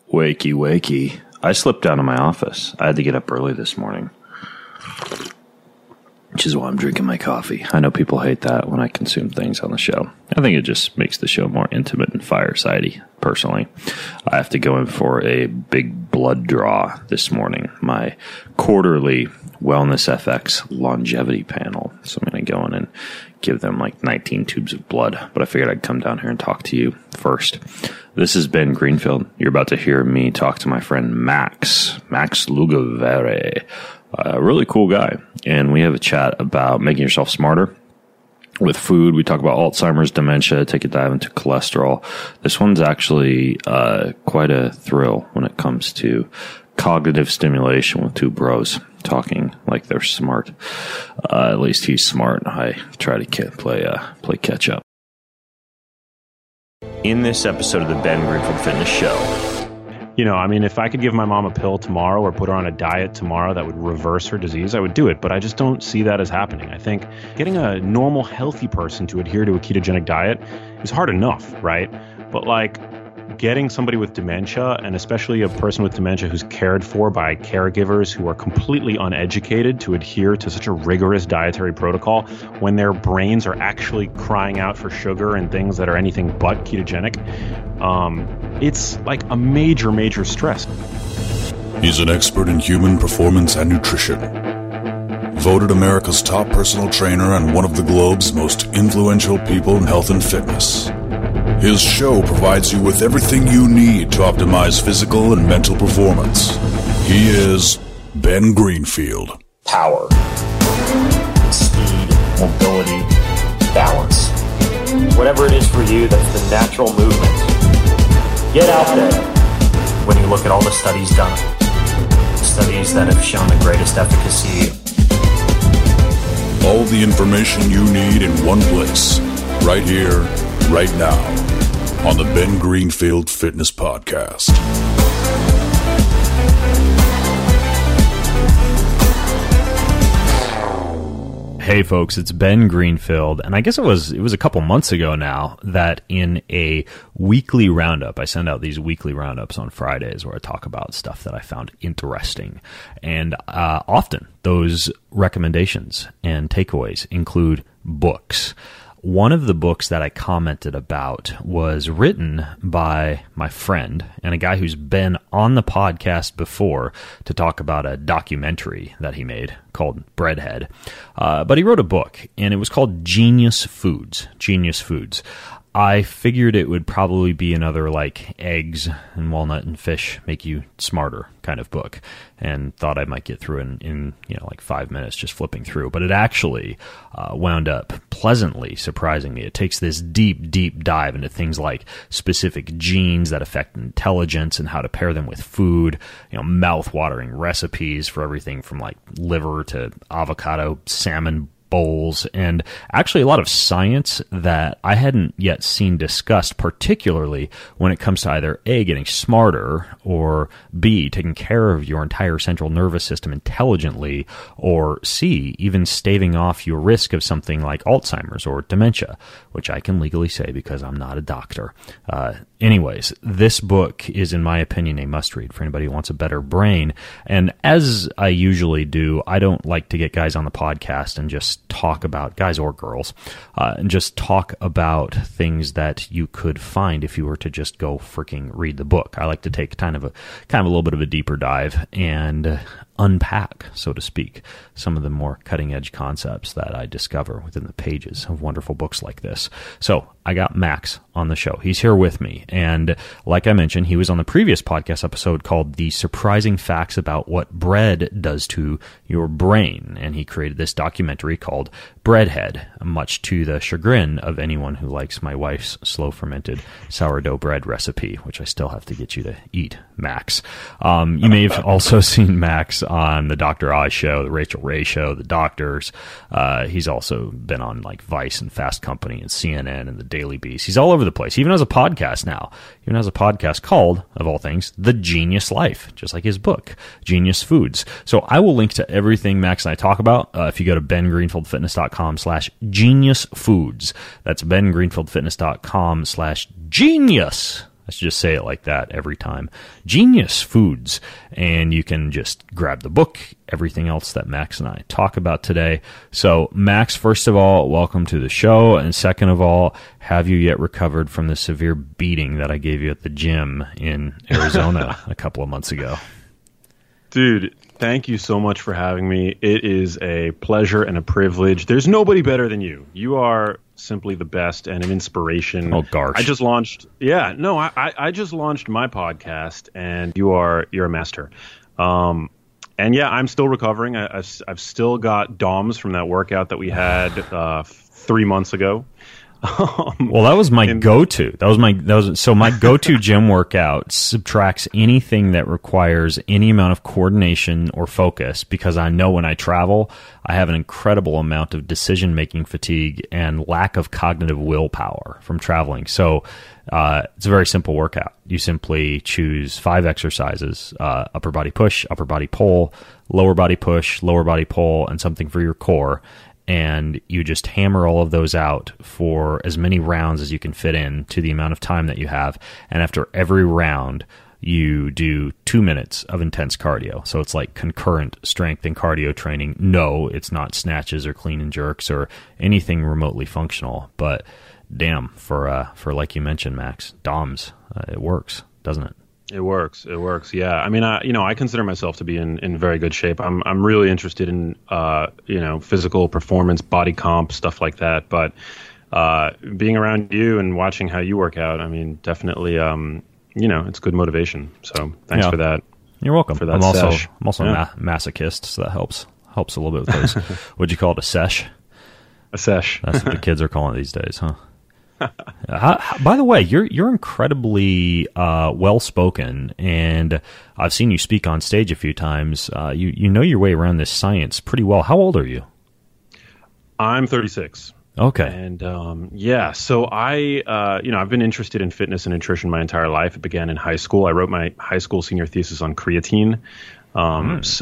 Wakey, wakey. I slipped down to my office. I had to get up early this morning, which is why I'm drinking my coffee. I know people hate that when I consume things on the show. I think it just makes the show more intimate and firesidey, personally. I have to go in for a big blood draw this morning, my quarterly Wellness FX longevity panel. So I'm going to go in and give them like 19 tubes of blood. But I figured I'd come down here and talk to you first. This is Ben Greenfield. You're about to hear me talk to my friend Max Lugavere. A really cool guy. And we have a chat about making yourself smarter with food. We talk about Alzheimer's, dementia, take a dive into cholesterol. This one's actually quite a thrill when it comes to cognitive stimulation with two bros talking like they're smart. At least he's smart. I try to play catch up. In this episode of the Ben Greenfield Fitness Show, if I could give my mom a pill tomorrow or put her on a diet tomorrow that would reverse her disease, I would do it. But I just don't see that as happening. I think getting a normal, healthy person to adhere to a ketogenic diet is hard enough, right? But getting somebody with dementia, and especially a person with dementia who's cared for by caregivers who are completely uneducated to adhere to such a rigorous dietary protocol when their brains are actually crying out for sugar and things that are anything but ketogenic, it's like a major, major stress. He's an expert in human performance and nutrition. Voted America's top personal trainer and one of the globe's most influential people in health and fitness. His show provides you with everything you need to optimize physical and mental performance. He is Ben Greenfield. Power, speed, mobility, balance. Whatever it is for you, that's the natural movement. Get out there. When you look at all the studies done, studies that have shown the greatest efficacy. All the information you need in one place, right here, right now, on the Ben Greenfield Fitness Podcast. Hey folks, it's Ben Greenfield, and I guess it was a couple months ago now that in a weekly roundup, I send out these weekly roundups on Fridays where I talk about stuff that I found interesting, and often those recommendations and takeaways include books. One of the books that I commented about was written by my friend and a guy who's been on the podcast before to talk about a documentary that he made called Breadhead. But he wrote a book, and it was called Genius Foods. Genius Foods. I figured it would probably be another eggs and walnut and fish make you smarter kind of book, and thought I might get through it in 5 minutes just flipping through. But it actually wound up pleasantly surprising me. It takes this deep, deep dive into things like specific genes that affect intelligence and how to pair them with food, mouth-watering recipes for everything from liver to avocado, salmon bowls, and actually a lot of science that I hadn't yet seen discussed, particularly when it comes to either A, getting smarter, or B, taking care of your entire central nervous system intelligently, or C, even staving off your risk of something like Alzheimer's or dementia, which I can legally say because I'm not a doctor. Anyways, this book is, in my opinion, a must-read for anybody who wants a better brain. And as I usually do, I don't like to get guys on the podcast and just talk about, guys or girls, and just talk about things that you could find if you were to just go freaking read the book. I like to take kind of a little bit of a deeper dive and unpack, so to speak, some of the more cutting-edge concepts that I discover within the pages of wonderful books like this. So I got Max on the show. He's here with me. And like I mentioned, he was on the previous podcast episode called The Surprising Facts About What Bread Does to Your Brain. And he created this documentary called Breadhead, much to the chagrin of anyone who likes my wife's slow-fermented sourdough bread recipe, which I still have to get you to eat, Max. You may have also seen Max on the Dr. Oz show, the Rachel Ray show, the Doctors. He's also been on Vice and Fast Company and CNN and the Daily Beast. He's all over the place. He even has a podcast now. He even has a podcast called, of all things, The Genius Life, just like his book, Genius Foods. So I will link to everything Max and I talk about if you go to bengreenfieldfitness.com/geniusfoods. That's bengreenfieldfitness.com/genius I should just say it like that every time. Genius Foods. And you can just grab the book, everything else that Max and I talk about today. So, Max, first of all, welcome to the show. And second of all, have you yet recovered from the severe beating that I gave you at the gym in Arizona a couple of months ago? Dude, thank you so much for having me. It is a pleasure and a privilege. There's nobody better than you. You are simply the best and an inspiration. Oh, gosh. I just launched I just launched my podcast, and you're a master. And yeah, I'm still recovering. I've still got DOMS from that workout that we had 3 months ago. Well, that was my go-to. So my go-to gym workout subtracts anything that requires any amount of coordination or focus, because I know when I travel, I have an incredible amount of decision-making fatigue and lack of cognitive willpower from traveling. So it's a very simple workout. You simply choose 5 exercises: upper body push, upper body pull, lower body push, lower body pull, and something for your core. And you just hammer all of those out for as many rounds as you can fit in to the amount of time that you have. And after every round, you do 2 minutes of intense cardio. So it's like concurrent strength and cardio training. No, it's not snatches or clean and jerks or anything remotely functional. But damn, for like you mentioned, Max, DOMS, it works, doesn't it? It works. Yeah. I mean, I consider myself to be in very good shape. I'm really interested in, physical performance, body comp, stuff like that. But, being around you and watching how you work out, I mean, definitely, it's good motivation. So thanks for that. You're welcome. For that I'm also a masochist, so that helps a little bit with those. What'd you call it? A sesh? A sesh. That's what the kids are calling it these days, huh? By the way, you're incredibly well-spoken, and I've seen you speak on stage a few times. You know your way around this science pretty well. How old are you? I'm 36. Okay. And so I've been interested in fitness and nutrition my entire life. It began in high school. I wrote my high school senior thesis on creatine. That's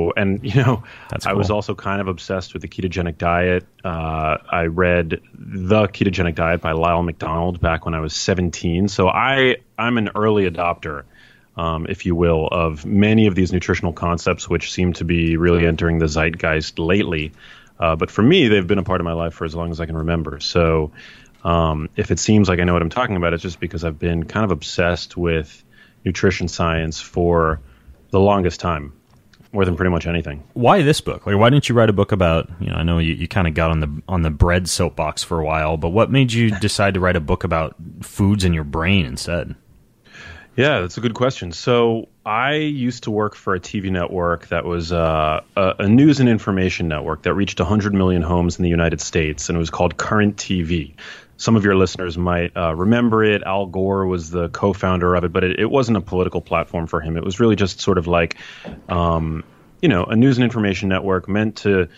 I cool. was also kind of obsessed with the ketogenic diet. I read The Ketogenic Diet by Lyle McDonald back when I was 17. So I'm an early adopter, if you will, of many of these nutritional concepts, which seem to be really entering the zeitgeist lately. But for me, they've been a part of my life for as long as I can remember. So if it seems like I know what I'm talking about, it's just because I've been kind of obsessed with nutrition science for the longest time, more than pretty much anything. Why this book? Like, why didn't you write a book about, I know you kind of got on the bread soapbox for a while, but what made you decide to write a book about foods in your brain instead? Yeah, that's a good question. So I used to work for a TV network that was a news and information network that reached 100 million homes in the United States, and it was called Current TV. Some of your listeners might remember it. Al Gore was the co-founder of it, but it wasn't a political platform for him. It was really just sort of like, a news and information network meant to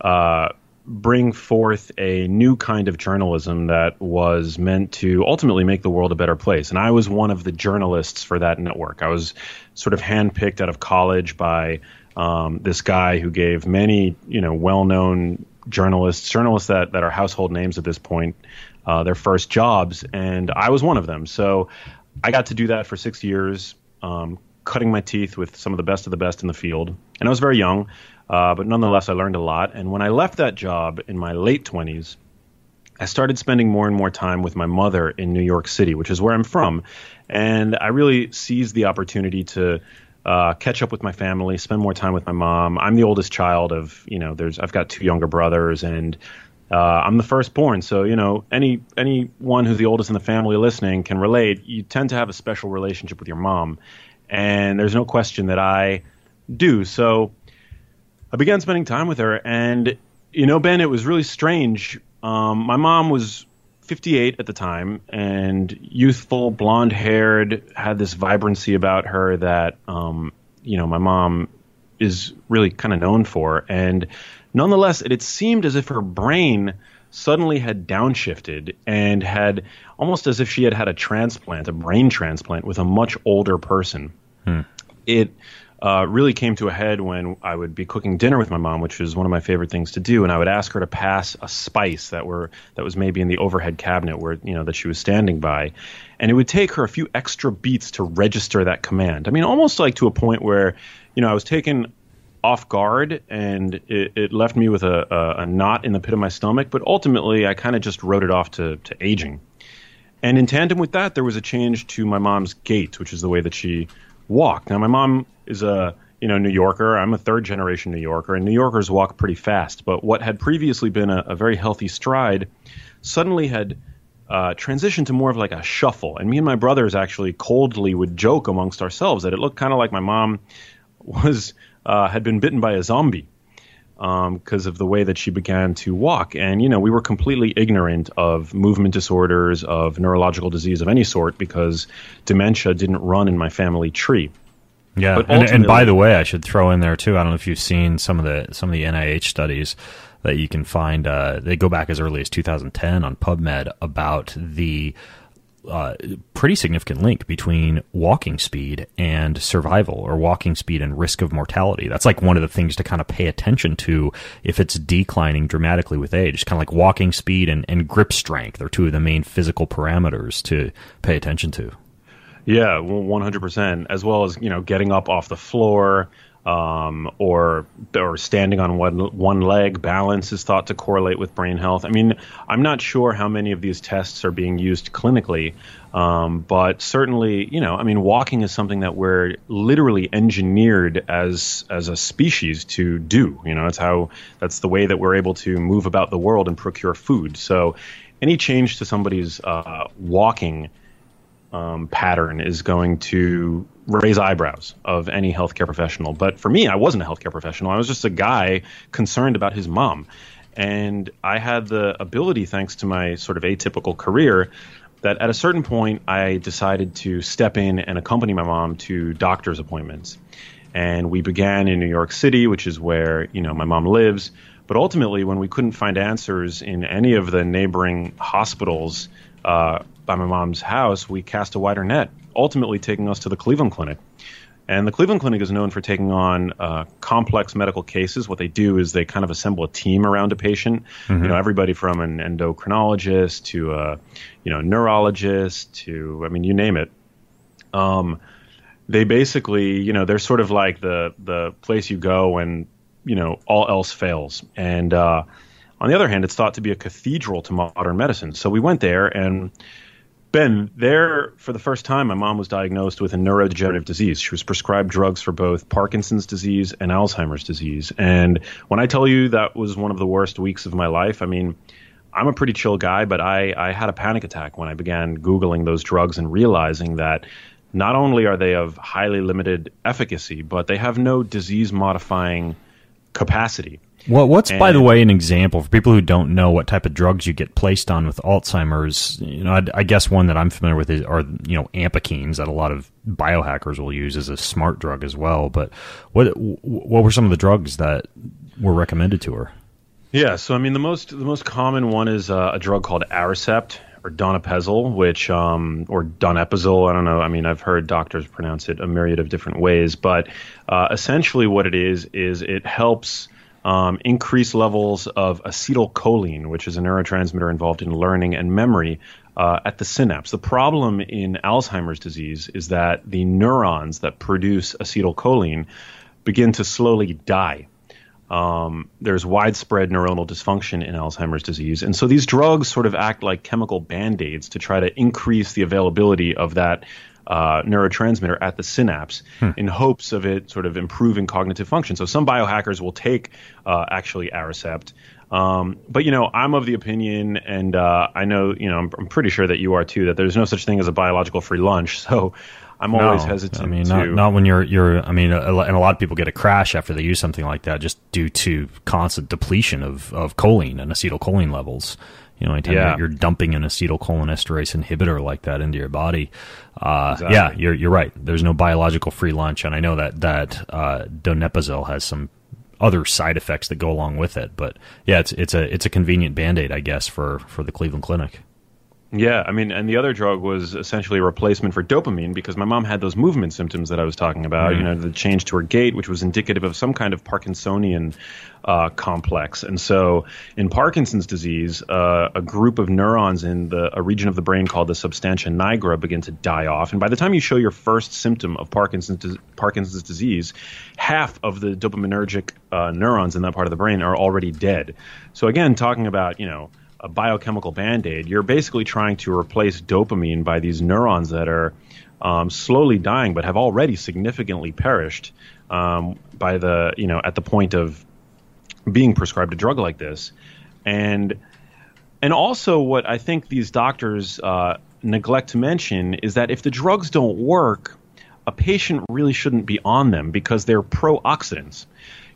bring forth a new kind of journalism that was meant to ultimately make the world a better place. And I was one of the journalists for that network. I was sort of handpicked out of college by this guy who gave many, well-known journalists that are household names at this point, their first jobs, and I was one of them. So I got to do that for 6 years, cutting my teeth with some of the best in the field. And I was very young, but nonetheless, I learned a lot. And when I left that job in my late 20s, I started spending more and more time with my mother in New York City, which is where I'm from. And I really seized the opportunity to catch up with my family, spend more time with my mom. I'm the oldest child of, I've got 2 younger brothers, and I'm the firstborn. So, anyone who's the oldest in the family listening can relate. You tend to have a special relationship with your mom, and there's no question that I do. So I began spending time with her, and, Ben, it was really strange. My mom was 58 at the time, and youthful, blonde-haired, had this vibrancy about her that, my mom is really kind of known for. And nonetheless, it seemed as if her brain suddenly had downshifted and had almost as if she had had a brain transplant with a much older person. It really came to a head when I would be cooking dinner with my mom, which was one of my favorite things to do, and I would ask her to pass a spice that was maybe in the overhead cabinet where that she was standing by, And it would take her a few extra beats to register that command. I mean, almost like to a point where, I was taken off guard and it left me with a knot in the pit of my stomach. But ultimately, I kind of just wrote it off to aging. And in tandem with that, there was a change to my mom's gait, which is the way that she walked. Now, my mom is a New Yorker. I'm a third-generation New Yorker, and New Yorkers walk pretty fast. But what had previously been a very healthy stride suddenly had transitioned to more of like a shuffle. And me and my brothers actually coldly would joke amongst ourselves that it looked kind of like my mom had been bitten by a zombie because of the way that she began to walk. And, we were completely ignorant of movement disorders, of neurological disease of any sort, because dementia didn't run in my family tree. Yeah, and by the way, I should throw in there too. I don't know if you've seen some of the NIH studies that you can find. They go back as early as 2010 on PubMed about the pretty significant link between walking speed and survival, or walking speed and risk of mortality. That's like one of the things to kind of pay attention to if it's declining dramatically with age. It's kind of like walking speed and grip strength are two of the main physical parameters to pay attention to. Yeah, 100%. As well as, getting up off the floor, or standing on one leg. Balance is thought to correlate with brain health. I mean, I'm not sure how many of these tests are being used clinically, but certainly, walking is something that we're literally engineered as a species to do. That's the way that we're able to move about the world and procure food. So any change to somebody's walking pattern is going to raise eyebrows of any healthcare professional. But for me, I wasn't a healthcare professional. I was just a guy concerned about his mom. And I had the ability, thanks to my sort of atypical career, that at a certain point, I decided to step in and accompany my mom to doctor's appointments. And we began in New York City, which is where, my mom lives. But ultimately, when we couldn't find answers in any of the neighboring hospitals by my mom's house, we cast a wider net, ultimately taking us to the Cleveland Clinic. And the Cleveland Clinic is known for taking on complex medical cases. What they do is they kind of assemble a team around a patient. Mm-hmm. Everybody from an endocrinologist to a neurologist to, you name it. They basically, they're sort of like the place you go when, all else fails. And on the other hand, it's thought to be a cathedral to modern medicine. So we went there, and Ben, there for the first time, my mom was diagnosed with a neurodegenerative disease. She was prescribed drugs for both Parkinson's disease and Alzheimer's disease. And when I tell you that was one of the worst weeks of my life, I'm a pretty chill guy, but I had a panic attack when I began Googling those drugs and realizing that not only are they of highly limited efficacy, but they have no disease-modifying capacity. Well, by the way, an example for people who don't know what type of drugs you get placed on with Alzheimer's? I guess one that I'm familiar with are ampakines that a lot of biohackers will use as a smart drug as well. But what were some of the drugs that were recommended to her? Yeah, so the most common one is a drug called Aricept or donepezil, which or donepezil. I don't know. I've heard doctors pronounce it a myriad of different ways, but essentially what it is it helps increase levels of acetylcholine, which is a neurotransmitter involved in learning and memory, at the synapse. The problem in Alzheimer's disease is that the neurons that produce acetylcholine begin to slowly die. There's widespread neuronal dysfunction in Alzheimer's disease. And so these drugs sort of act like chemical Band-Aids to try to increase the availability of that neurotransmitter at the synapse in hopes of it sort of improving cognitive function. So some biohackers will take actually Aricept. But, I'm of the opinion, and I know, I'm pretty sure that you are too, that there's no such thing as a biological free lunch. So I'm always hesitant not when you're and a lot of people get a crash after they use something like that just due to constant depletion of choline and acetylcholine levels. Anytime you're dumping an acetylcholinesterase inhibitor like that into your body. Exactly. Yeah, you're right. There's no biological free lunch, and I know that donepezil has some other side effects that go along with it. But yeah, it's a convenient Band-Aid, I guess, for the Cleveland Clinic. Yeah, I mean, and the other drug was essentially a replacement for dopamine because my mom had those movement symptoms that I was talking about, the change to her gait, which was indicative of some kind of Parkinsonian complex. And so in Parkinson's disease, a group of neurons in a region of the brain called the substantia nigra begin to die off. And by the time you show your first symptom of Parkinson's disease, half of the dopaminergic neurons in that part of the brain are already dead. So again, talking about, a biochemical Band-Aid, you're basically trying to replace dopamine by these neurons that are slowly dying but have already significantly perished by at the point of being prescribed a drug like this. And also what I think these doctors neglect to mention is that if the drugs don't work, a patient really shouldn't be on them because they're pro-oxidants.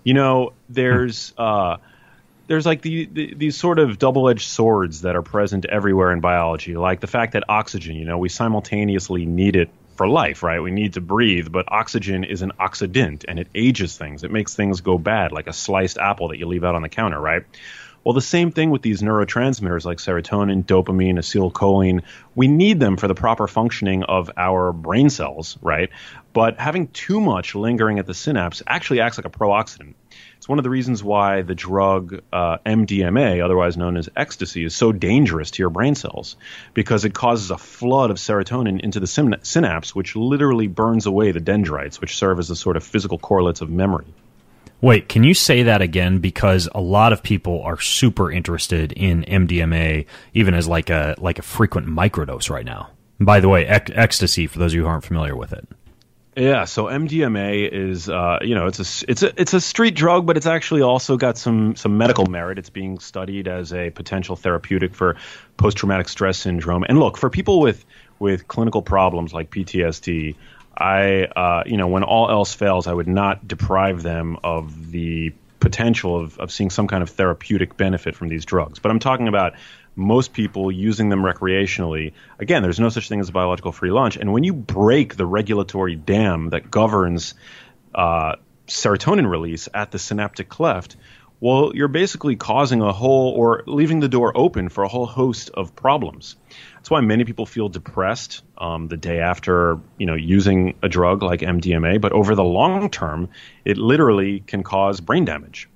There's like these sort of double-edged swords that are present everywhere in biology, like the fact that oxygen, we simultaneously need it for life, right? We need to breathe, but oxygen is an oxidant and it ages things. It makes things go bad, like a sliced apple that you leave out on the counter, right? Well, the same thing with these neurotransmitters like serotonin, dopamine, acetylcholine. We need them for the proper functioning of our brain cells, right? But having too much lingering at the synapse actually acts like a pro-oxidant. It's one of the reasons why the drug MDMA, otherwise known as ecstasy, is so dangerous to your brain cells, because it causes a flood of serotonin into the synapse, which literally burns away the dendrites, which serve as the sort of physical correlates of memory. Wait, can you say that again? Because a lot of people are super interested in MDMA, even as like a frequent microdose right now. And by the way, ecstasy, for those of you who aren't familiar with it. Yeah, so MDMA is, it's a street drug, but it's actually also got some medical merit. It's being studied as a potential therapeutic for post-traumatic stress syndrome. And look, for people with clinical problems like PTSD, when all else fails, I would not deprive them of the potential of seeing some kind of therapeutic benefit from these drugs. But I'm talking about most people using them recreationally. Again, there's no such thing as a biological free lunch. And when you break the regulatory dam that governs serotonin release at the synaptic cleft, well, you're basically causing or leaving the door open for a whole host of problems. That's why many people feel depressed the day after, using a drug like MDMA. But over the long term, it literally can cause brain damage.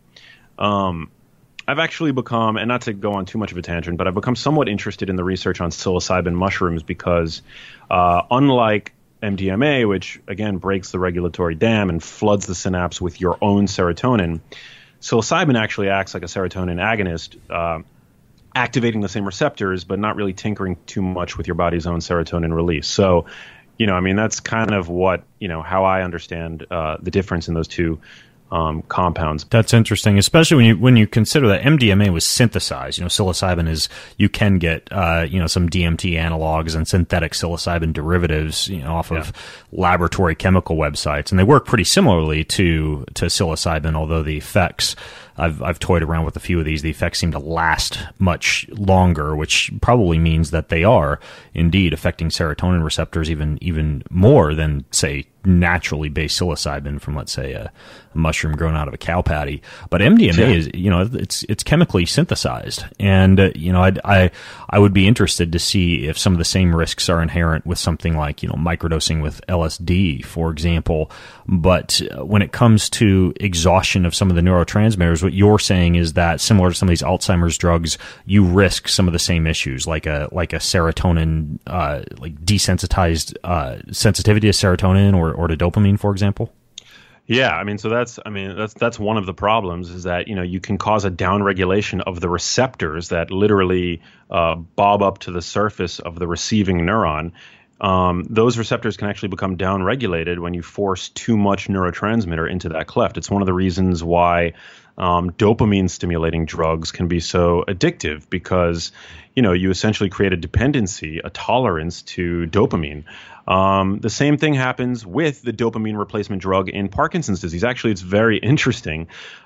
I've actually become, and not to go on too much of a tangent, but I've become somewhat interested in the research on psilocybin mushrooms because unlike MDMA, which again breaks the regulatory dam and floods the synapse with your own serotonin, psilocybin actually acts like a serotonin agonist, activating the same receptors, but not really tinkering too much with your body's own serotonin release. So, that's kind of what, how I understand the difference in those two compounds. That's interesting, especially when you consider that MDMA was synthesized. Psilocybin is, you can get some DMT analogs and synthetic psilocybin derivatives off of laboratory chemical websites, and they work pretty similarly to psilocybin, although the effects, I've toyed around with a few of these. The effects seem to last much longer, which probably means that they are indeed affecting serotonin receptors even more than, say, naturally based psilocybin from, let's say, a mushroom grown out of a cow patty. But MDMA is, it's chemically synthesized, and I would be interested to see if some of the same risks are inherent with something like microdosing with LSD, for example. But when it comes to exhaustion of some of the neurotransmitters, what you're saying is that similar to some of these Alzheimer's drugs, you risk some of the same issues, like a serotonin, like desensitized sensitivity to serotonin or to dopamine, for example. Yeah, that's one of the problems is that you can cause a downregulation of the receptors that literally bob up to the surface of the receiving neuron. Those receptors can actually become downregulated when you force too much neurotransmitter into that cleft. It's one of the reasons why dopamine stimulating drugs can be so addictive, because you essentially create a dependency, a tolerance to dopamine. The same thing happens with the dopamine replacement drug in Parkinson's disease. Actually, it's very interesting.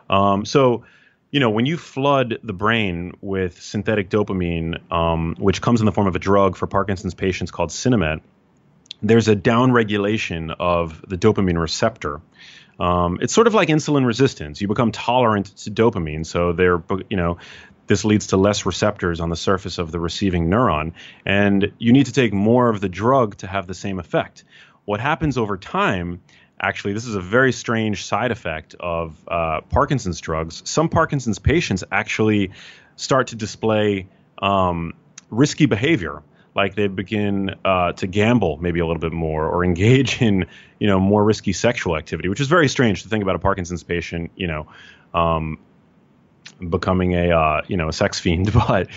When you flood the brain with synthetic dopamine, which comes in the form of a drug for Parkinson's patients called Sinemet, there's a downregulation of the dopamine receptor. It's sort of like insulin resistance. You become tolerant to dopamine, so this leads to less receptors on the surface of the receiving neuron, and you need to take more of the drug to have the same effect. What happens over time, actually, this is a very strange side effect of Parkinson's drugs. Some Parkinson's patients actually start to display risky behavior, like they begin to gamble maybe a little bit more or engage in, more risky sexual activity, which is very strange to think about a Parkinson's patient, becoming a sex fiend. But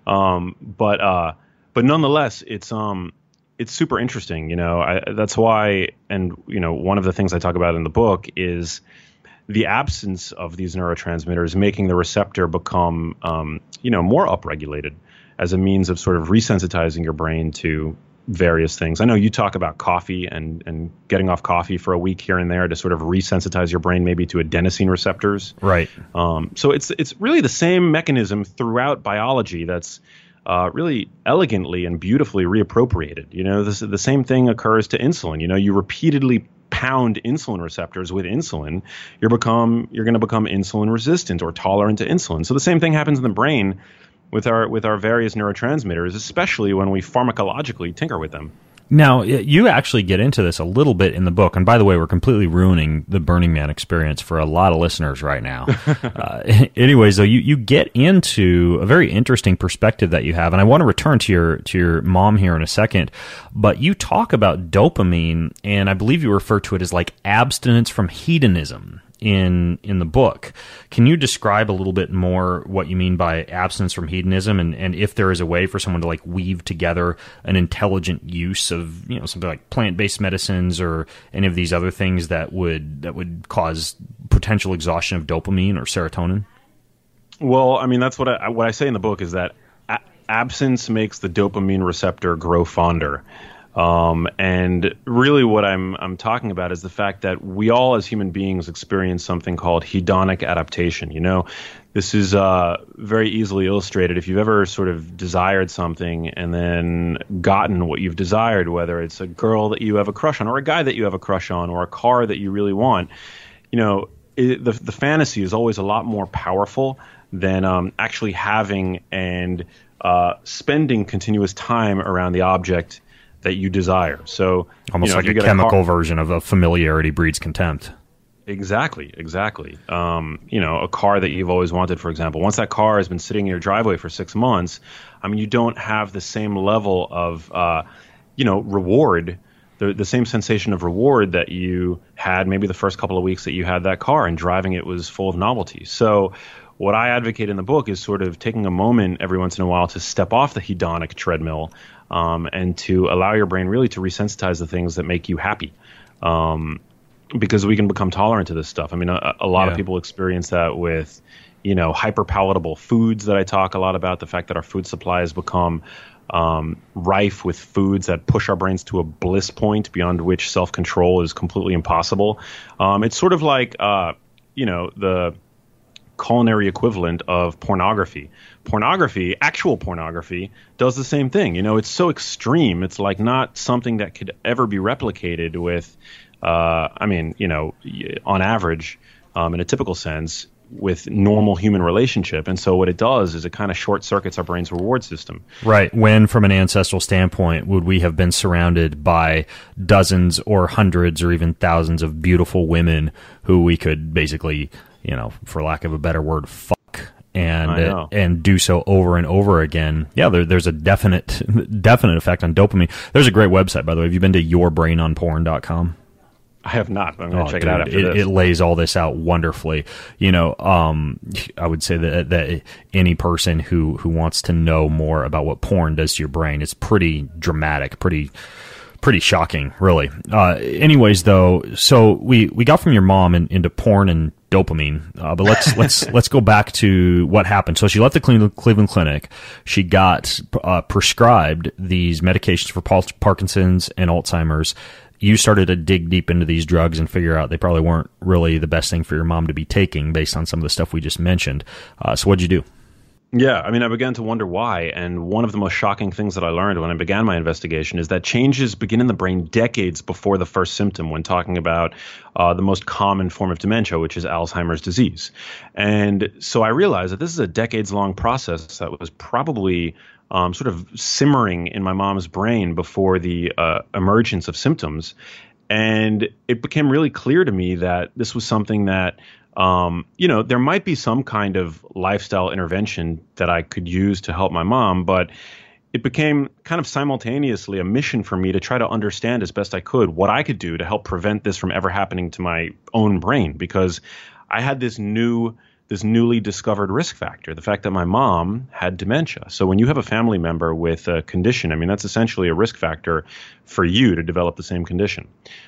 nonetheless, it's super interesting. That's why, and one of the things I talk about in the book is the absence of these neurotransmitters making the receptor become, more upregulated as a means of sort of resensitizing your brain to various things. I know you talk about coffee and getting off coffee for a week here and there to sort of resensitize your brain maybe to adenosine receptors. Right. So it's really the same mechanism throughout biology that's really elegantly and beautifully reappropriated. The same thing occurs to insulin. You repeatedly pound insulin receptors with insulin, you're going to become insulin resistant or tolerant to insulin. So the same thing happens in the brain with our various neurotransmitters, especially when we pharmacologically tinker with them. Now, you actually get into this a little bit in the book, and by the way, we're completely ruining the Burning Man experience for a lot of listeners right now. Anyways, though, you get into a very interesting perspective that you have, and I want to return to your mom here in a second, but you talk about dopamine, and I believe you refer to it as like abstinence from hedonism in the book. Can you describe a little bit more what you mean by abstinence from hedonism, and if there is a way for someone to like weave together an intelligent use of something like plant-based medicines or any of these other things that would cause potential exhaustion of dopamine or serotonin? Well, I mean, that's what I say in the book is that absence makes the dopamine receptor grow fonder. And really what I'm talking about is the fact that we all as human beings experience something called hedonic adaptation. This is very easily illustrated. If you've ever sort of desired something and then gotten what you've desired, whether it's a girl that you have a crush on or a guy that you have a crush on or a car that you really want, the fantasy is always a lot more powerful than actually having and spending continuous time around the object that you desire. So almost like a chemical version of a familiarity breeds contempt. Exactly. A car that you've always wanted, for example, once that car has been sitting in your driveway for 6 months, I mean, you don't have the same level of, reward, the same sensation of reward that you had maybe the first couple of weeks that you had that car and driving it was full of novelty. So what I advocate in the book is sort of taking a moment every once in a while to step off the hedonic treadmill and to allow your brain really to resensitize the things that make you happy, because we can become tolerant to this stuff. I mean, a lot of people experience that with, hyperpalatable foods that I talk a lot about, the fact that our food supply has become rife with foods that push our brains to a bliss point beyond which self-control is completely impossible. It's sort of like, the culinary equivalent of pornography. Actual pornography, does the same thing. It's so extreme. It's like not something that could ever be replicated with, on average, in a typical sense, with normal human relationship. And so what it does is it kind of short circuits our brain's reward system. Right. When, from an ancestral standpoint, would we have been surrounded by dozens or hundreds or even thousands of beautiful women who we could basically, for lack of a better word, fuck and do so over and over again? Yeah, there's a definite effect on dopamine. There's a great website, by the way. Have you been to yourbrainonporn.com? I have not, but I'm going to check it out after this. It lays all this out wonderfully. I would say that any person who wants to know more about what porn does to your brain, it's pretty dramatic, pretty shocking, really. Anyways, though, so we got from your mom into porn and dopamine, but let's go back to what happened. So she left the Cleveland Clinic. She got prescribed these medications for Parkinson's and Alzheimer's. You started to dig deep into these drugs and figure out they probably weren't really the best thing for your mom to be taking based on some of the stuff we just mentioned. So what'd you do? Yeah, I mean, I began to wonder why. And one of the most shocking things that I learned when I began my investigation is that changes begin in the brain decades before the first symptom when talking about the most common form of dementia, which is Alzheimer's disease. And so I realized that this is a decades-long process that was probably sort of simmering in my mom's brain before the emergence of symptoms. And it became really clear to me that this was something that there might be some kind of lifestyle intervention that I could use to help my mom, but it became kind of simultaneously a mission for me to try to understand as best I could what I could do to help prevent this from ever happening to my own brain, because I had this newly discovered risk factor, the fact that my mom had dementia. So when you have a family member with a condition, I mean, that's essentially a risk factor for you to develop the same condition.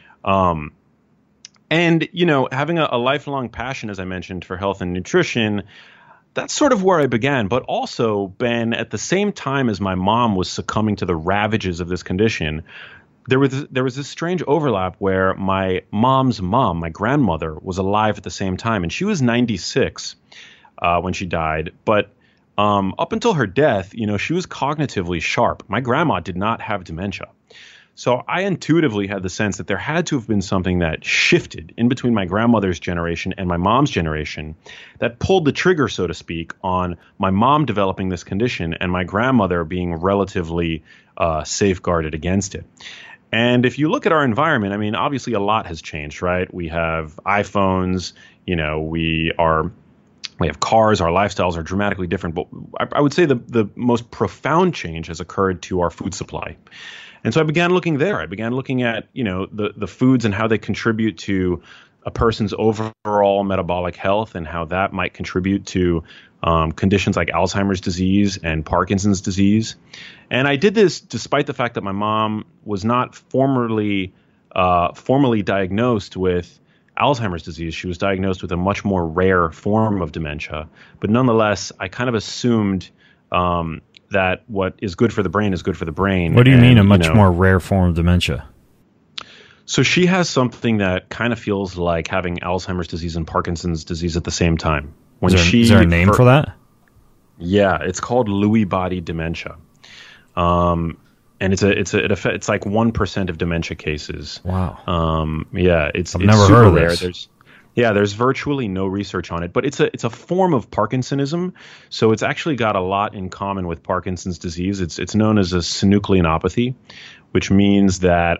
And, having a lifelong passion, as I mentioned, for health and nutrition, that's sort of where I began. But also, Ben, at the same time as my mom was succumbing to the ravages of this condition, there was this strange overlap where my mom's mom, my grandmother, was alive at the same time. And she was 96 when she died. But up until her death, she was cognitively sharp. My grandma did not have dementia. So I intuitively had the sense that there had to have been something that shifted in between my grandmother's generation and my mom's generation that pulled the trigger, so to speak, on my mom developing this condition and my grandmother being relatively safeguarded against it. And if you look at our environment, I mean, obviously a lot has changed, right? We have iPhones, we have cars, our lifestyles are dramatically different. But I would say the most profound change has occurred to our food supply. And so I began looking there. I began looking at, the foods and how they contribute to a person's overall metabolic health and how that might contribute to conditions like Alzheimer's disease and Parkinson's disease. And I did this despite the fact that my mom was not formally diagnosed with Alzheimer's disease. She was diagnosed with a much more rare form of dementia. But nonetheless, I kind of assumed that what is good for the brain is good for the brain. What do you mean a much more rare form of dementia? So she has something that kind of feels like having Alzheimer's disease and Parkinson's disease at the same time. Is there a name for that? Yeah, it's called Lewy body dementia. And it's like 1% of dementia cases. Wow. Yeah, it's never super heard of rare. this. There's virtually no research on it, but it's a form of Parkinsonism. So it's actually got a lot in common with Parkinson's disease. It's known as a synucleinopathy, which means that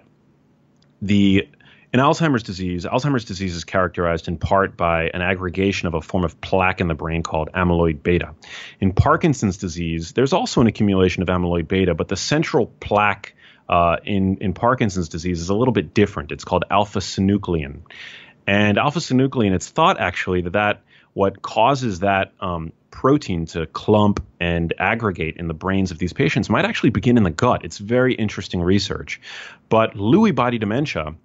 in Alzheimer's disease is characterized in part by an aggregation of a form of plaque in the brain called amyloid beta. In Parkinson's disease, there's also an accumulation of amyloid beta, but the central plaque in Parkinson's disease is a little bit different. It's called alpha-synuclein. And alpha-synuclein, it's thought actually that what causes that protein to clump and aggregate in the brains of these patients might actually begin in the gut. It's very interesting research. But Lewy body dementia,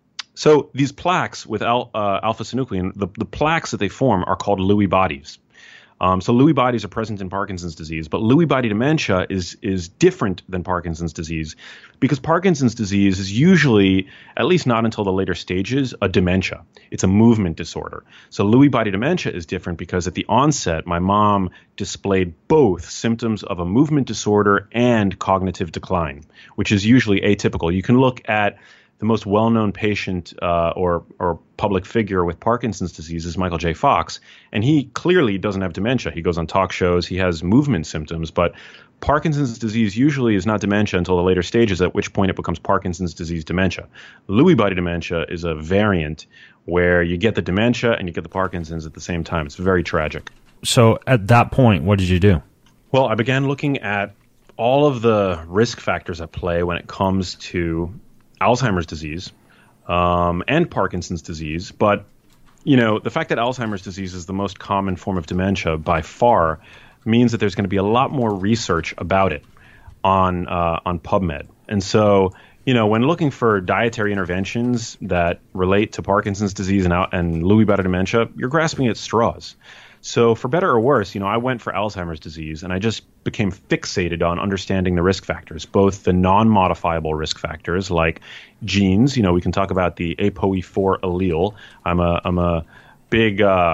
so these plaques with alpha-synuclein, the plaques that they form are called Lewy bodies. So Lewy bodies are present in Parkinson's disease, but Lewy body dementia is different than Parkinson's disease because Parkinson's disease is usually, at least not until the later stages, a dementia. It's a movement disorder. So Lewy body dementia is different because at the onset, my mom displayed both symptoms of a movement disorder and cognitive decline, which is usually atypical. You can look at the most well-known patient or public figure with Parkinson's disease is Michael J. Fox, and he clearly doesn't have dementia. He goes on talk shows. He has movement symptoms, but Parkinson's disease usually is not dementia until the later stages, at which point it becomes Parkinson's disease dementia. Lewy body dementia is a variant where you get the dementia and you get the Parkinson's at the same time. It's very tragic. So at that point, what did you do? Well, I began looking at all of the risk factors at play when it comes to Alzheimer's disease and Parkinson's disease. But, the fact that Alzheimer's disease is the most common form of dementia by far means that there's going to be a lot more research about it on PubMed. And so, when looking for dietary interventions that relate to Parkinson's disease and Lewy body dementia, you're grasping at straws. So for better or worse, I went for Alzheimer's disease and I just became fixated on understanding the risk factors, both the non-modifiable risk factors like genes. We can talk about the ApoE4 allele. I'm a big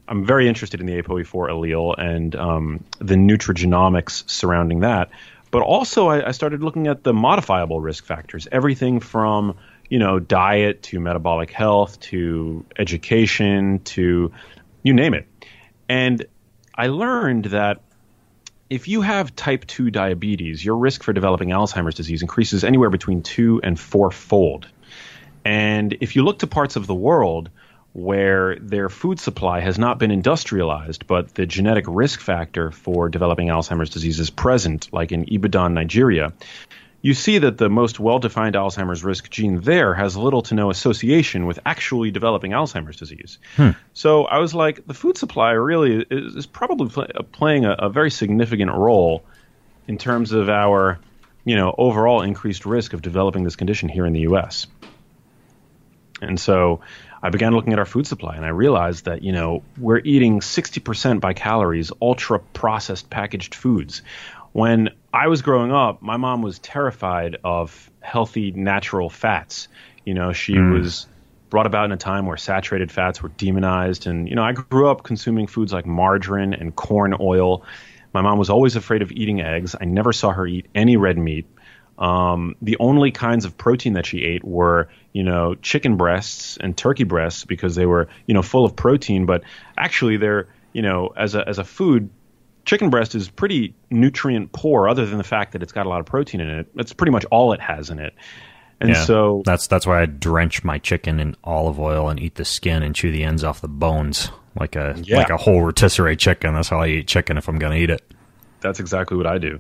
I'm very interested in the ApoE4 allele and the nutrigenomics surrounding that. But also, I started looking at the modifiable risk factors, everything from diet to metabolic health to education to you name it. And I learned that if you have type 2 diabetes, your risk for developing Alzheimer's disease increases anywhere between 2 and 4-fold. And if you look to parts of the world where their food supply has not been industrialized, but the genetic risk factor for developing Alzheimer's disease is present, like in Ibadan, Nigeria, you see that the most well-defined Alzheimer's risk gene there has little to no association with actually developing Alzheimer's disease. So I was like, the food supply really is probably playing a very significant role in terms of our, overall increased risk of developing this condition here in the U.S. And so I began looking at our food supply, and I realized that, we're eating 60% by calories, ultra-processed packaged foods. When I was growing up, my mom was terrified of healthy, natural fats. She was brought about in a time where saturated fats were demonized. And, I grew up consuming foods like margarine and corn oil. My mom was always afraid of eating eggs. I never saw her eat any red meat. The only kinds of protein that she ate were, chicken breasts and turkey breasts because they were, full of protein. But actually, they're, as a food, chicken breast is pretty nutrient poor, other than the fact that it's got a lot of protein in it. That's pretty much all it has in it. And so that's why I drench my chicken in olive oil and eat the skin and chew the ends off the bones like a whole rotisserie chicken. That's how I eat chicken if I'm going to eat it. That's exactly what I do.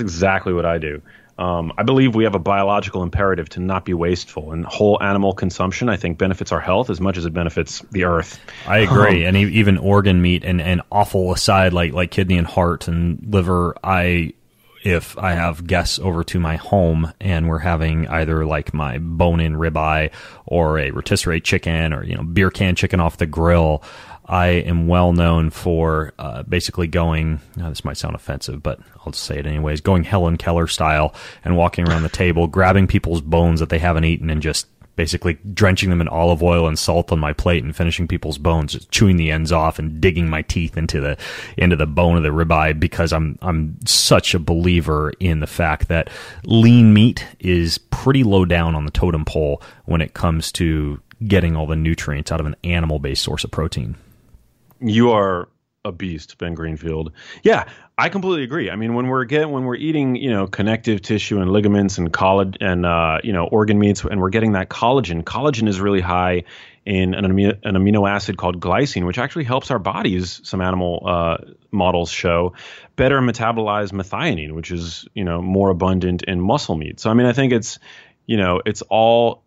I believe we have a biological imperative to not be wasteful, and whole animal consumption, I think, benefits our health as much as it benefits the earth. I agree. And even organ meat and offal aside, like kidney and heart and liver, if I have guests over to my home and we're having either like my bone-in ribeye or a rotisserie chicken or, beer can chicken off the grill, I am well known for basically going, this might sound offensive, but I'll just say it anyways, going Helen Keller style and walking around the table, grabbing people's bones that they haven't eaten and just basically drenching them in olive oil and salt on my plate and finishing people's bones, just chewing the ends off and digging my teeth into the bone of the ribeye, because I'm such a believer in the fact that lean meat is pretty low down on the totem pole when it comes to getting all the nutrients out of an animal-based source of protein. You are a beast, Ben Greenfield. Yeah, I completely agree. I mean, when we're eating, connective tissue and ligaments and collagen and organ meats, and we're getting that collagen. Collagen is really high in an amino acid called glycine, which actually helps our bodies. Some animal models show better metabolize methionine, which is more abundant in muscle meat. So I mean, I think it's all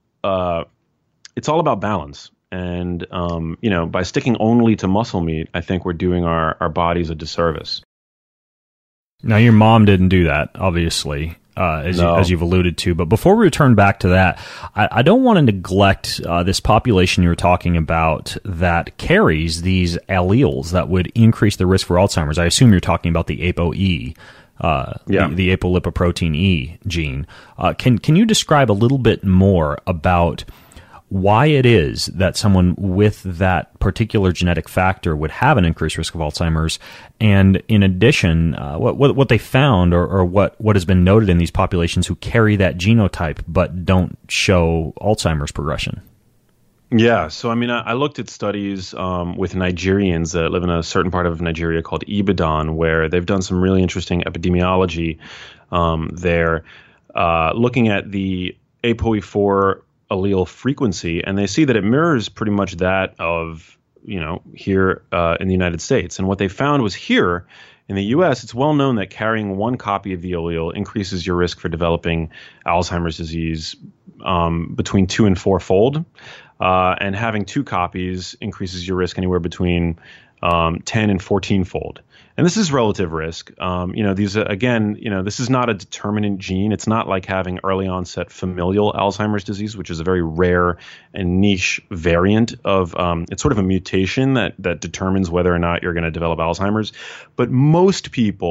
about balance. And, by sticking only to muscle meat, I think we're doing our bodies a disservice. Now, your mom didn't do that, obviously, as you've alluded to. But before we return back to that, I don't want to neglect this population you were talking about that carries these alleles that would increase the risk for Alzheimer's. I assume you're talking about the ApoE. The apolipoprotein E gene. Can you describe a little bit more about why it is that someone with that particular genetic factor would have an increased risk of Alzheimer's, and in addition, what they found or what has been noted in these populations who carry that genotype but don't show Alzheimer's progression? Yeah, so I mean, I looked at studies with Nigerians that live in a certain part of Nigeria called Ibadan, where they've done some really interesting epidemiology there, looking at the ApoE4 allele frequency, and they see that it mirrors pretty much that of, here in the United States. And what they found was here in the U.S., it's well known that carrying one copy of the allele increases your risk for developing Alzheimer's disease between 2 and 4-fold. And having 2 copies increases your risk anywhere between 10 and 14-fold. And this is relative risk. These again, this is not a determinant gene. It's not like having early onset familial Alzheimer's disease, which is a very rare and niche variant of. It's sort of a mutation that determines whether or not you're going to develop Alzheimer's. But most people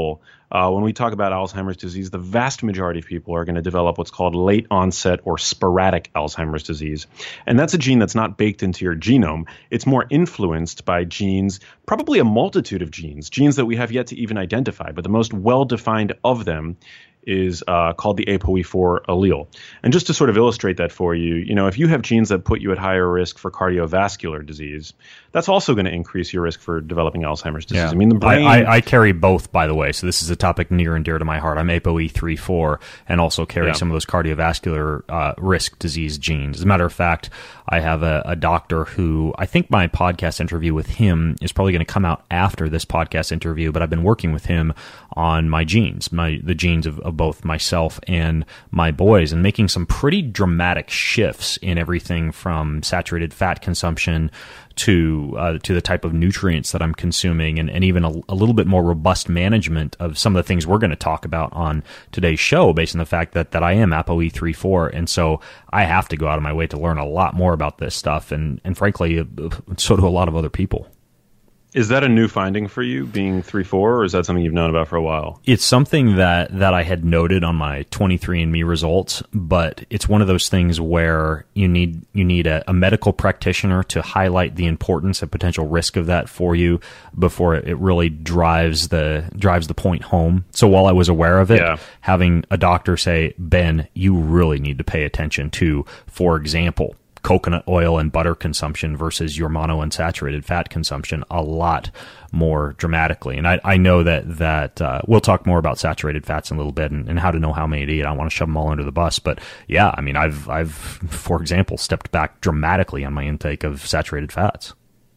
when we talk about Alzheimer's disease, the vast majority of people are going to develop what's called late onset or sporadic Alzheimer's disease. And that's a gene that's not baked into your genome. It's more influenced by genes, probably a multitude of genes that we have yet to even identify. But the most well-defined of them is called the ApoE4 allele. And just to sort of illustrate that for you, if you have genes that put you at higher risk for cardiovascular disease, that's also going to increase your risk for developing Alzheimer's disease. Yeah. I mean, the brain... I carry both, by the way, so this is a topic near and dear to my heart. I'm ApoE3/4 and also carry some of those cardiovascular risk disease genes. As a matter of fact, I have a doctor who, I think my podcast interview with him is probably going to come out after this podcast interview, but I've been working with him on my genes, the genes of both myself and my boys, and making some pretty dramatic shifts in everything from saturated fat consumption to the type of nutrients that I'm consuming, and even a little bit more robust management of some of the things we're going to talk about on today's show, based on the fact that I am ApoE3/4, and so I have to go out of my way to learn a lot more about this stuff, and frankly, so do a lot of other people. Is that a new finding for you, being 3/4, or is that something you've known about for a while? It's something that I had noted on my 23andMe results, but it's one of those things where you need a medical practitioner to highlight the importance and potential risk of that for you before it really drives the point home. So while I was aware of it, having a doctor say, Ben, you really need to pay attention to, for example, coconut oil and butter consumption versus your monounsaturated fat consumption a lot more dramatically. And I know that we'll talk more about saturated fats in a little bit and how to know how many to eat. I don't want to shove them all under the bus, but yeah, I mean, I've for example, stepped back dramatically on my intake of saturated fats.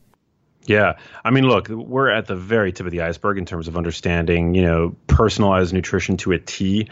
Yeah. I mean, look, we're at the very tip of the iceberg in terms of understanding, personalized nutrition to a T,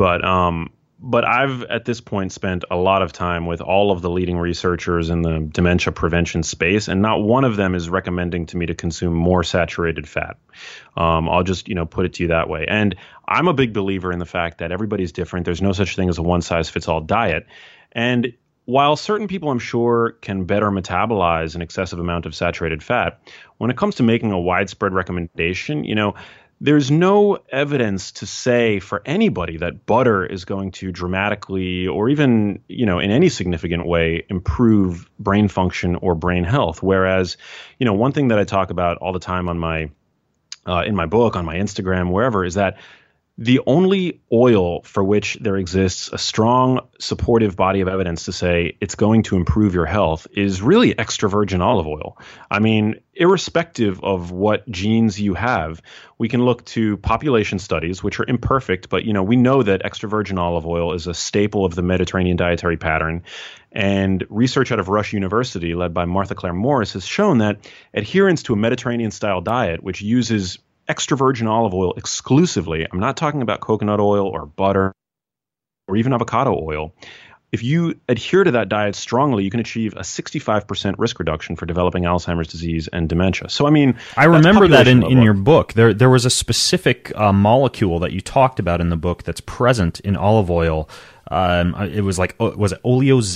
But I've, at this point, spent a lot of time with all of the leading researchers in the dementia prevention space, and not one of them is recommending to me to consume more saturated fat. I'll just, put it to you that way. And I'm a big believer in the fact that everybody's different. There's no such thing as a one-size-fits-all diet. And while certain people, I'm sure, can better metabolize an excessive amount of saturated fat, when it comes to making a widespread recommendation, there's no evidence to say for anybody that butter is going to dramatically or even, in any significant way improve brain function or brain health. Whereas, one thing that I talk about all the time on in my book, on my Instagram, wherever, is that the only oil for which there exists a strong supportive body of evidence to say it's going to improve your health is really extra virgin olive oil. I mean, irrespective of what genes you have, we can look to population studies, which are imperfect, but we know that extra virgin olive oil is a staple of the Mediterranean dietary pattern. And research out of Rush University, led by Martha Claire Morris, has shown that adherence to a Mediterranean-style diet, which uses extra virgin olive oil exclusively, I'm not talking about coconut oil or butter or even avocado oil. If you adhere to that diet strongly, you can achieve a 65% risk reduction for developing Alzheimer's disease and dementia. So, I mean, I remember that in your book, there was a specific molecule that you talked about in the book that's present in olive oil. It was like, was it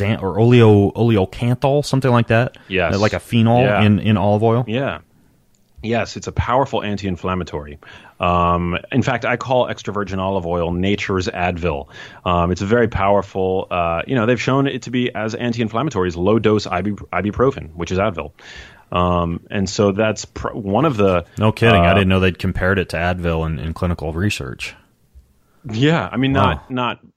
oleocanthal, something like that? Yes. Like a phenol in olive oil? Yeah. Yes, it's a powerful anti-inflammatory. In fact, I call extra virgin olive oil nature's Advil. It's a very powerful, they've shown it to be as anti-inflammatory as low-dose ibuprofen, which is Advil. And so that's one of the... No kidding. I didn't know they'd compared it to Advil in clinical research. Yeah, I mean, not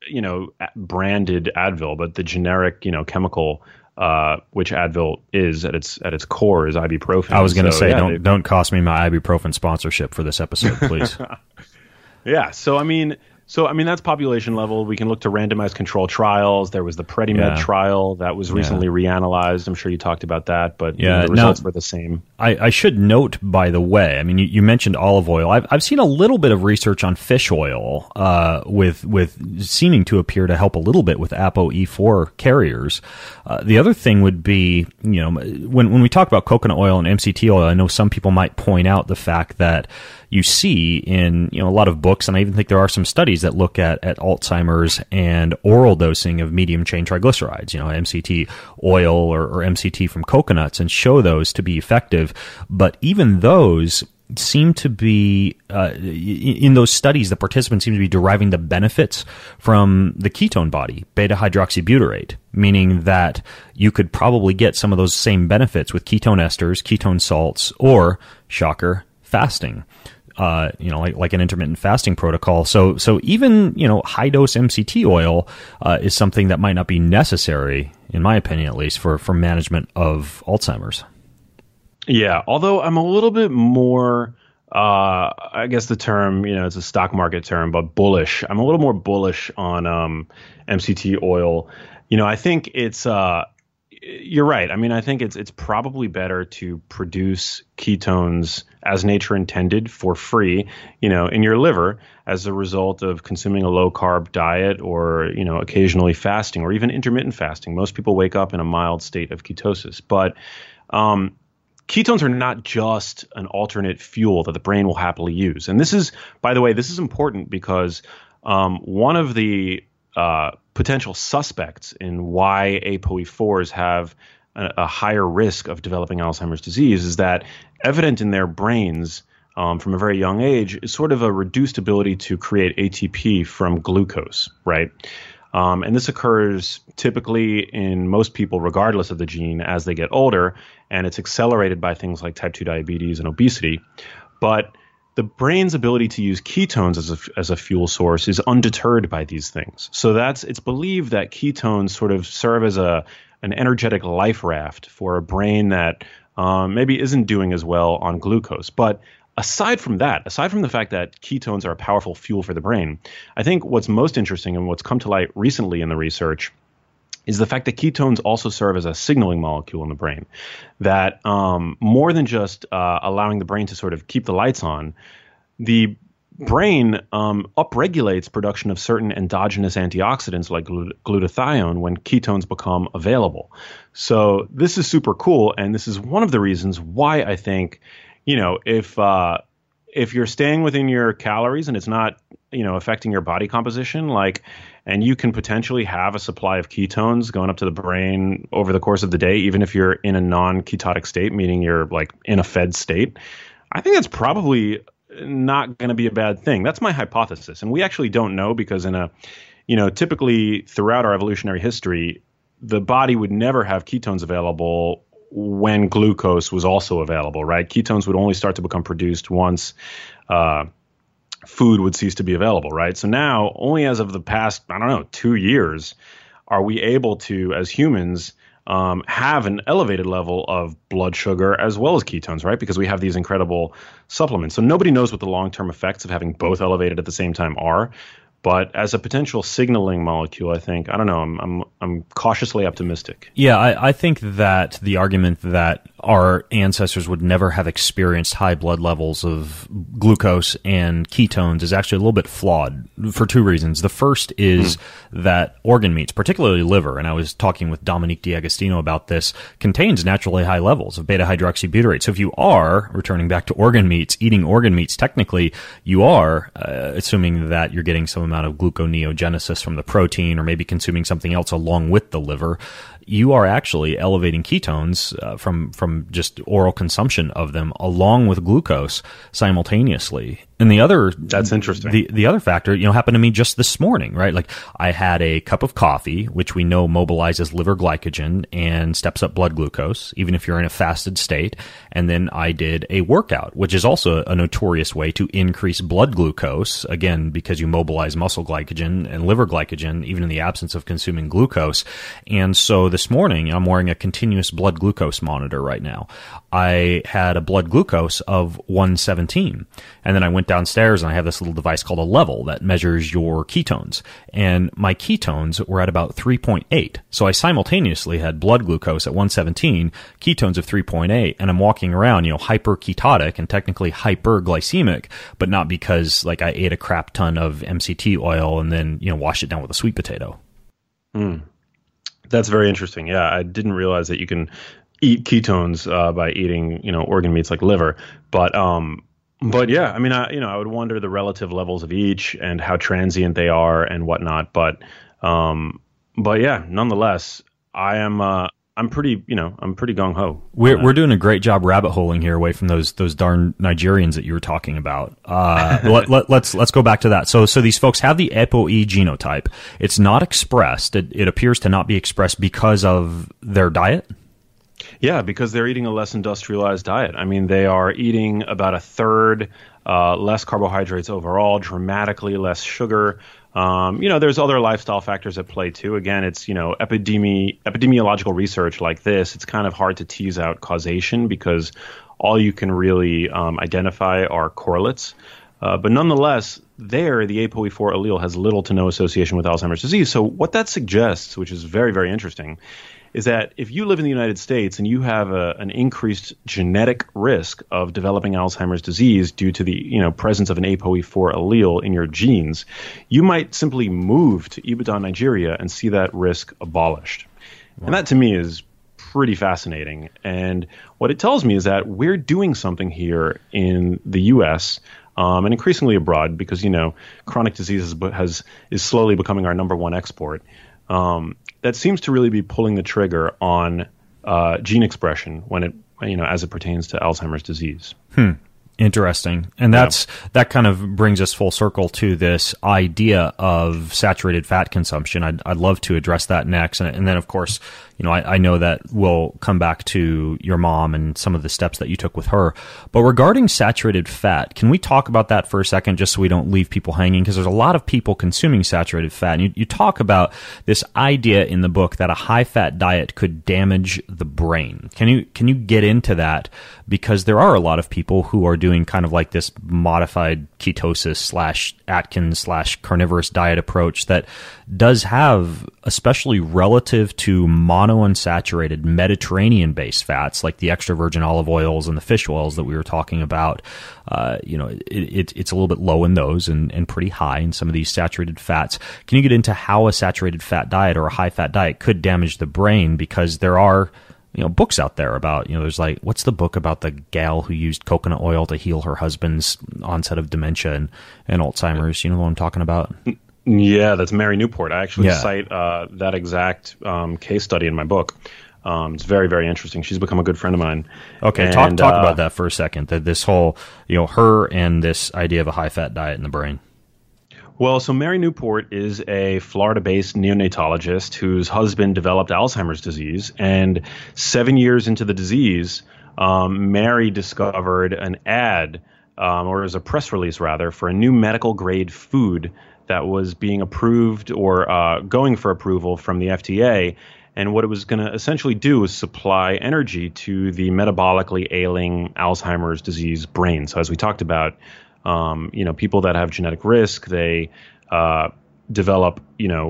branded Advil, but the generic, chemical which Advil is at its core is ibuprofen. I was going to say, don't cost me my ibuprofen sponsorship for this episode, please. Yeah. So I mean, that's population level. We can look to randomized control trials. There was the PREDIMED trial that was recently reanalyzed. I'm sure you talked about that, but the results were the same. I should note, by the way, I mean, you mentioned olive oil. I've seen a little bit of research on fish oil with seeming to appear to help a little bit with ApoE4 carriers. The other thing would be, when we talk about coconut oil and MCT oil, I know some people might point out the fact that you see in a lot of books, and I even think there are some studies that look at Alzheimer's and oral dosing of medium chain triglycerides, MCT oil or MCT from coconuts, and show those to be effective. But even those seem to be, in those studies, the participants seem to be deriving the benefits from the ketone body, beta-hydroxybutyrate, meaning that you could probably get some of those same benefits with ketone esters, ketone salts, or, shocker, fasting. Like an intermittent fasting protocol. So even, high dose MCT oil, is something that might not be necessary, in my opinion, at least for management of Alzheimer's. Yeah. Although I'm a little bit more, I guess the term, it's a stock market term, but bullish. I'm a little more bullish on, MCT oil. I think it's, you're right. I mean, I think it's probably better to produce ketones as nature intended for free, in your liver as a result of consuming a low carb diet or, occasionally fasting or even intermittent fasting. Most people wake up in a mild state of ketosis, but ketones are not just an alternate fuel that the brain will happily use. And this is, by the way, this is important because one of the potential suspects in why ApoE4s have a higher risk of developing Alzheimer's disease is that evident in their brains from a very young age is sort of a reduced ability to create ATP from glucose, right? And this occurs typically in most people, regardless of the gene, as they get older, and it's accelerated by things like type 2 diabetes and obesity. But the brain's ability to use ketones as a fuel source is undeterred by these things. So it's believed that ketones sort of serve as an energetic life raft for a brain that maybe isn't doing as well on glucose. But aside from the fact that ketones are a powerful fuel for the brain, I think what's most interesting and what's come to light recently in the research is the fact that ketones also serve as a signaling molecule in the brain, that more than just allowing the brain to sort of keep the lights on, the brain upregulates production of certain endogenous antioxidants like glutathione when ketones become available. So this is super cool, and this is one of the reasons why I think, if you're staying within your calories and it's not, affecting your body composition, and you can potentially have a supply of ketones going up to the brain over the course of the day, even if you're in a non-ketotic state, meaning you're in a fed state, I think that's probably not going to be a bad thing. That's my hypothesis. And we actually don't know because typically throughout our evolutionary history, the body would never have ketones available when glucose was also available, right? Ketones would only start to become produced once food would cease to be available, right? So now, only as of the past, 2 years, are we able to, as humans, have an elevated level of blood sugar as well as ketones, right? Because we have these incredible supplements. So nobody knows what the long-term effects of having both elevated at the same time are. But as a potential signaling molecule, I think, I'm cautiously optimistic. Yeah, I think that the argument that our ancestors would never have experienced high blood levels of glucose and ketones is actually a little bit flawed for two reasons. The first is that organ meats, particularly liver, and I was talking with Dominique D'Agostino about this, contains naturally high levels of beta-hydroxybutyrate. So if you are, returning back to organ meats, eating organ meats, technically you are assuming that you're getting some amount of gluconeogenesis from the protein or maybe consuming something else along with the liver. You are actually elevating ketones from just oral consumption of them along with glucose simultaneously. And the other that's interesting. The other factor, happened to me just this morning, right? Like I had a cup of coffee, which we know mobilizes liver glycogen and steps up blood glucose, even if you're in a fasted state. And then I did a workout, which is also a notorious way to increase blood glucose, again, because you mobilize muscle glycogen and liver glycogen, even in the absence of consuming glucose. And so this morning, I'm wearing a continuous blood glucose monitor right now. I had a blood glucose of 117. And then I went downstairs and I have this little device called a level that measures your ketones. And my ketones were at about 3.8. So I simultaneously had blood glucose at 117, ketones of 3.8, and I'm walking around, hyperketotic and technically hyperglycemic, but not because I ate a crap ton of MCT oil and then, washed it down with a sweet potato. That's very interesting. Yeah, I didn't realize that you can eat ketones by eating, organ meats like liver. But yeah, I would wonder the relative levels of each and how transient they are and whatnot. But yeah, nonetheless, I'm I'm pretty gung ho. We're doing a great job rabbit holing here away from those darn Nigerians that you were talking about. Let's go back to that. So these folks have the ApoE genotype. It's not expressed. It appears to not be expressed because of their diet. Yeah, because they're eating a less industrialized diet. I mean, they are eating about a third less carbohydrates overall, dramatically less sugar. There's other lifestyle factors at play too. Again, it's, epidemiological research like this, it's kind of hard to tease out causation because all you can really identify are correlates. But nonetheless, the ApoE4 allele has little to no association with Alzheimer's disease. So what that suggests, which is very, very interesting, is that if you live in the United States and you have an increased genetic risk of developing Alzheimer's disease due to the presence of an ApoE4 allele in your genes, you might simply move to Ibadan, Nigeria, and see that risk abolished. Wow. And that to me is pretty fascinating. And what it tells me is that we're doing something here in the U.S. And increasingly abroad, because chronic disease is slowly becoming our number one export. That seems to really be pulling the trigger on gene expression when it, as it pertains to Alzheimer's disease. Interesting. And that kind of brings us full circle to this idea of saturated fat consumption. I'd love to address that next. And then, of course, I know that we'll come back to your mom and some of the steps that you took with her. But regarding saturated fat, can we talk about that for a second just so we don't leave people hanging? Because there's a lot of people consuming saturated fat. And you talk about this idea in the book that a high-fat diet could damage the brain. Can you get into that? Because there are a lot of people who are doing kind of like this modified ketosis / Atkins / carnivorous diet approach that does have, especially relative to monounsaturated Mediterranean-based fats like the extra virgin olive oils and the fish oils that we were talking about, it's a little bit low in those and pretty high in some of these saturated fats. Can you get into how a saturated fat diet or a high-fat diet could damage the brain? Because there are books out there about, there's like, what's the book about the gal who used coconut oil to heal her husband's onset of dementia and Alzheimer's? You know what I'm talking about? Yeah, that's Mary Newport. I actually cite that exact case study in my book. It's very, very interesting. She's become a good friend of mine. Okay, talk about that for a second. This whole, her and this idea of a high-fat diet in the brain. Well, so Mary Newport is a Florida-based neonatologist whose husband developed Alzheimer's disease. And 7 years into the disease, Mary discovered an ad, or it was a press release rather, for a new medical-grade food that was being approved or going for approval from the FDA. And what it was going to essentially do is supply energy to the metabolically ailing Alzheimer's disease brain. So as we talked about, people that have genetic risk, they develop,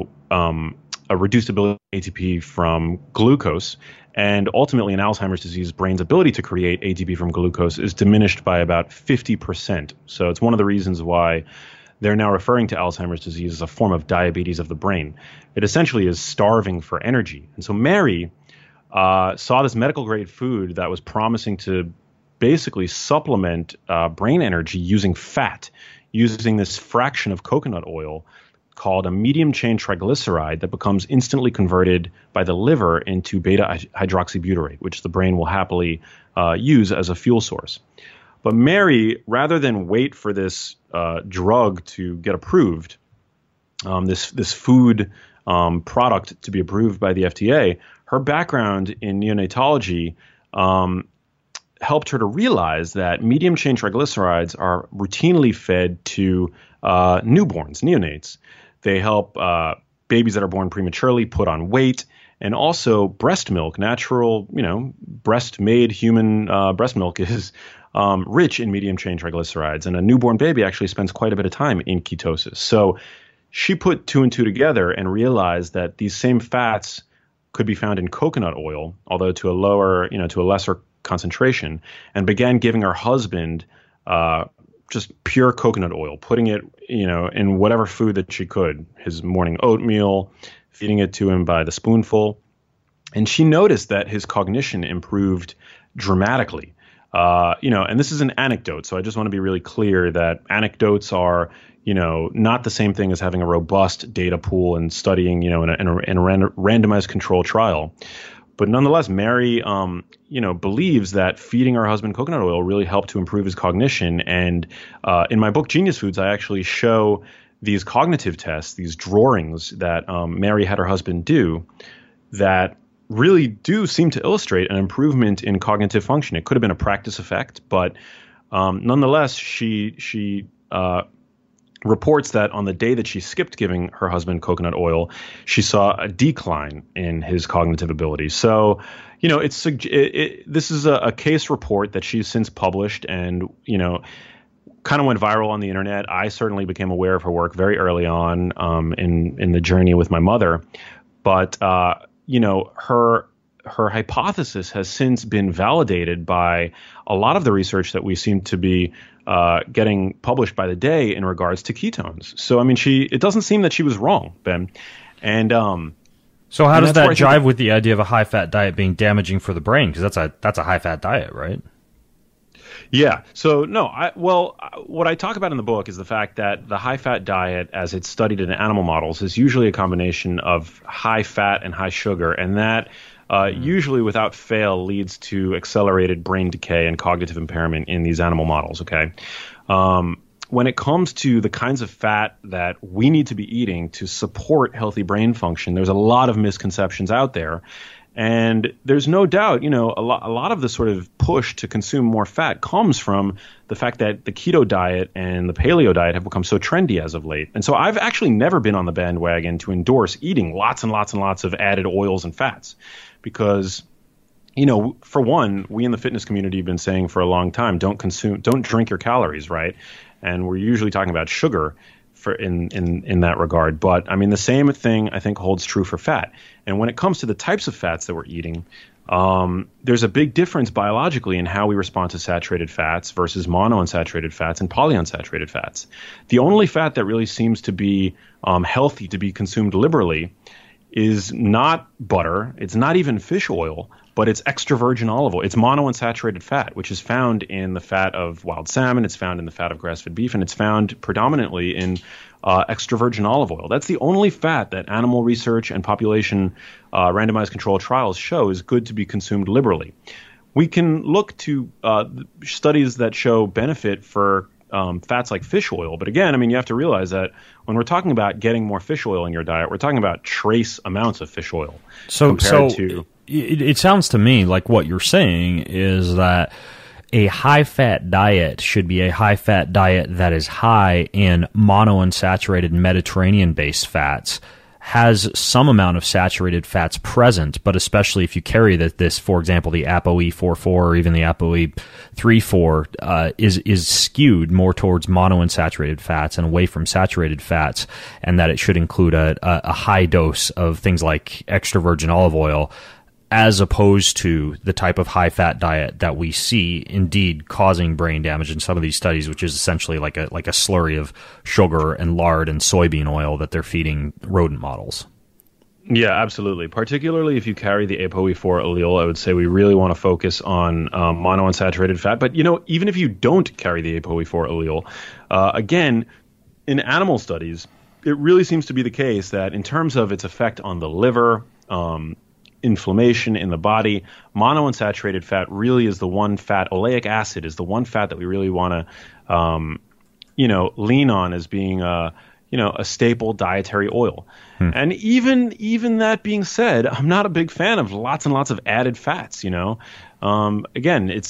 a reduced ability ATP from glucose. And ultimately, in Alzheimer's disease, brain's ability to create ATP from glucose is diminished by about 50%. So it's one of the reasons why they're now referring to Alzheimer's disease as a form of diabetes of the brain. It essentially is starving for energy. And so Mary saw this medical grade food that was promising to basically supplement brain energy using fat, using this fraction of coconut oil called a medium chain triglyceride that becomes instantly converted by the liver into beta hydroxybutyrate, which the brain will happily use as a fuel source. But Mary, rather than wait for this drug to get approved, this food product to be approved by the FDA, her background in neonatology helped her to realize that medium chain triglycerides are routinely fed to newborns, neonates. They help babies that are born prematurely put on weight, and also breast milk, natural, breast-made human breast milk is rich in medium chain triglycerides, and a newborn baby actually spends quite a bit of time in ketosis. So she put two and two together and realized that these same fats could be found in coconut oil, although to a lesser concentration, and began giving her husband just pure coconut oil, putting it, in whatever food that she could, his morning oatmeal, feeding it to him by the spoonful. And she noticed that his cognition improved dramatically. And this is an anecdote, so I just want to be really clear that anecdotes are, not the same thing as having a robust data pool and studying, in a randomized control trial. But nonetheless, Mary, believes that feeding her husband coconut oil really helped to improve his cognition. And in my book, Genius Foods, I actually show these cognitive tests, these drawings that Mary had her husband do that really do seem to illustrate an improvement in cognitive function. It could have been a practice effect, but nonetheless, she reports that on the day that she skipped giving her husband coconut oil, she saw a decline in his cognitive abilities. So, this is a case report that she's since published and, kind of went viral on the internet. I certainly became aware of her work very early on in the journey with my mother. But, her hypothesis has since been validated by a lot of the research that we seem to be getting published by the day in regards to ketones. So, I mean, it doesn't seem that she was wrong, Ben. And so how does that jive with the idea of a high-fat diet being damaging for the brain? Because that's a high-fat diet, right? Yeah. So, no, what I talk about in the book is the fact that the high-fat diet, as it's studied in animal models, is usually a combination of high fat and high sugar, and that usually without fail leads to accelerated brain decay and cognitive impairment in these animal models, okay? When it comes to the kinds of fat that we need to be eating to support healthy brain function, there's a lot of misconceptions out there. And there's no doubt, a lot of the sort of push to consume more fat comes from the fact that the keto diet and the paleo diet have become so trendy as of late. And so I've actually never been on the bandwagon to endorse eating lots and lots and lots of added oils and fats because, for one, we in the fitness community have been saying for a long time, don't drink your calories, right? And we're usually talking about sugar in that regard. But I mean, the same thing I think holds true for fat. And when it comes to the types of fats that we're eating, there's a big difference biologically in how we respond to saturated fats versus monounsaturated fats and polyunsaturated fats. The only fat that really seems to be healthy to be consumed liberally is not butter. It's not even fish oil, but it's extra virgin olive oil. It's monounsaturated fat, which is found in the fat of wild salmon. It's found in the fat of grass-fed beef, and it's found predominantly in extra virgin olive oil. That's the only fat that animal research and population randomized controlled trials show is good to be consumed liberally. We can look to studies that show benefit for fats like fish oil. But again, I mean, you have to realize that when we're talking about getting more fish oil in your diet, we're talking about trace amounts of fish oil. It sounds to me like what you're saying is that a high-fat diet should be a high-fat diet that is high in monounsaturated Mediterranean-based fats, has some amount of saturated fats present, but especially if you carry this, for example, the ApoE44 or even the ApoE34 is skewed more towards monounsaturated fats and away from saturated fats, and that it should include a high dose of things like extra virgin olive oil, as opposed to the type of high-fat diet that we see indeed causing brain damage in some of these studies, which is essentially like a slurry of sugar and lard and soybean oil that they're feeding rodent models. Yeah, absolutely. Particularly if you carry the ApoE4 allele, I would say we really want to focus on monounsaturated fat. But, even if you don't carry the ApoE4 allele, again, in animal studies, it really seems to be the case that in terms of its effect on the liver, inflammation in the body, monounsaturated fat really is the one fat. Oleic acid is the one fat that we really want to, lean on as being a staple dietary oil. And even that being said, I'm not a big fan of lots and lots of added fats. Again, it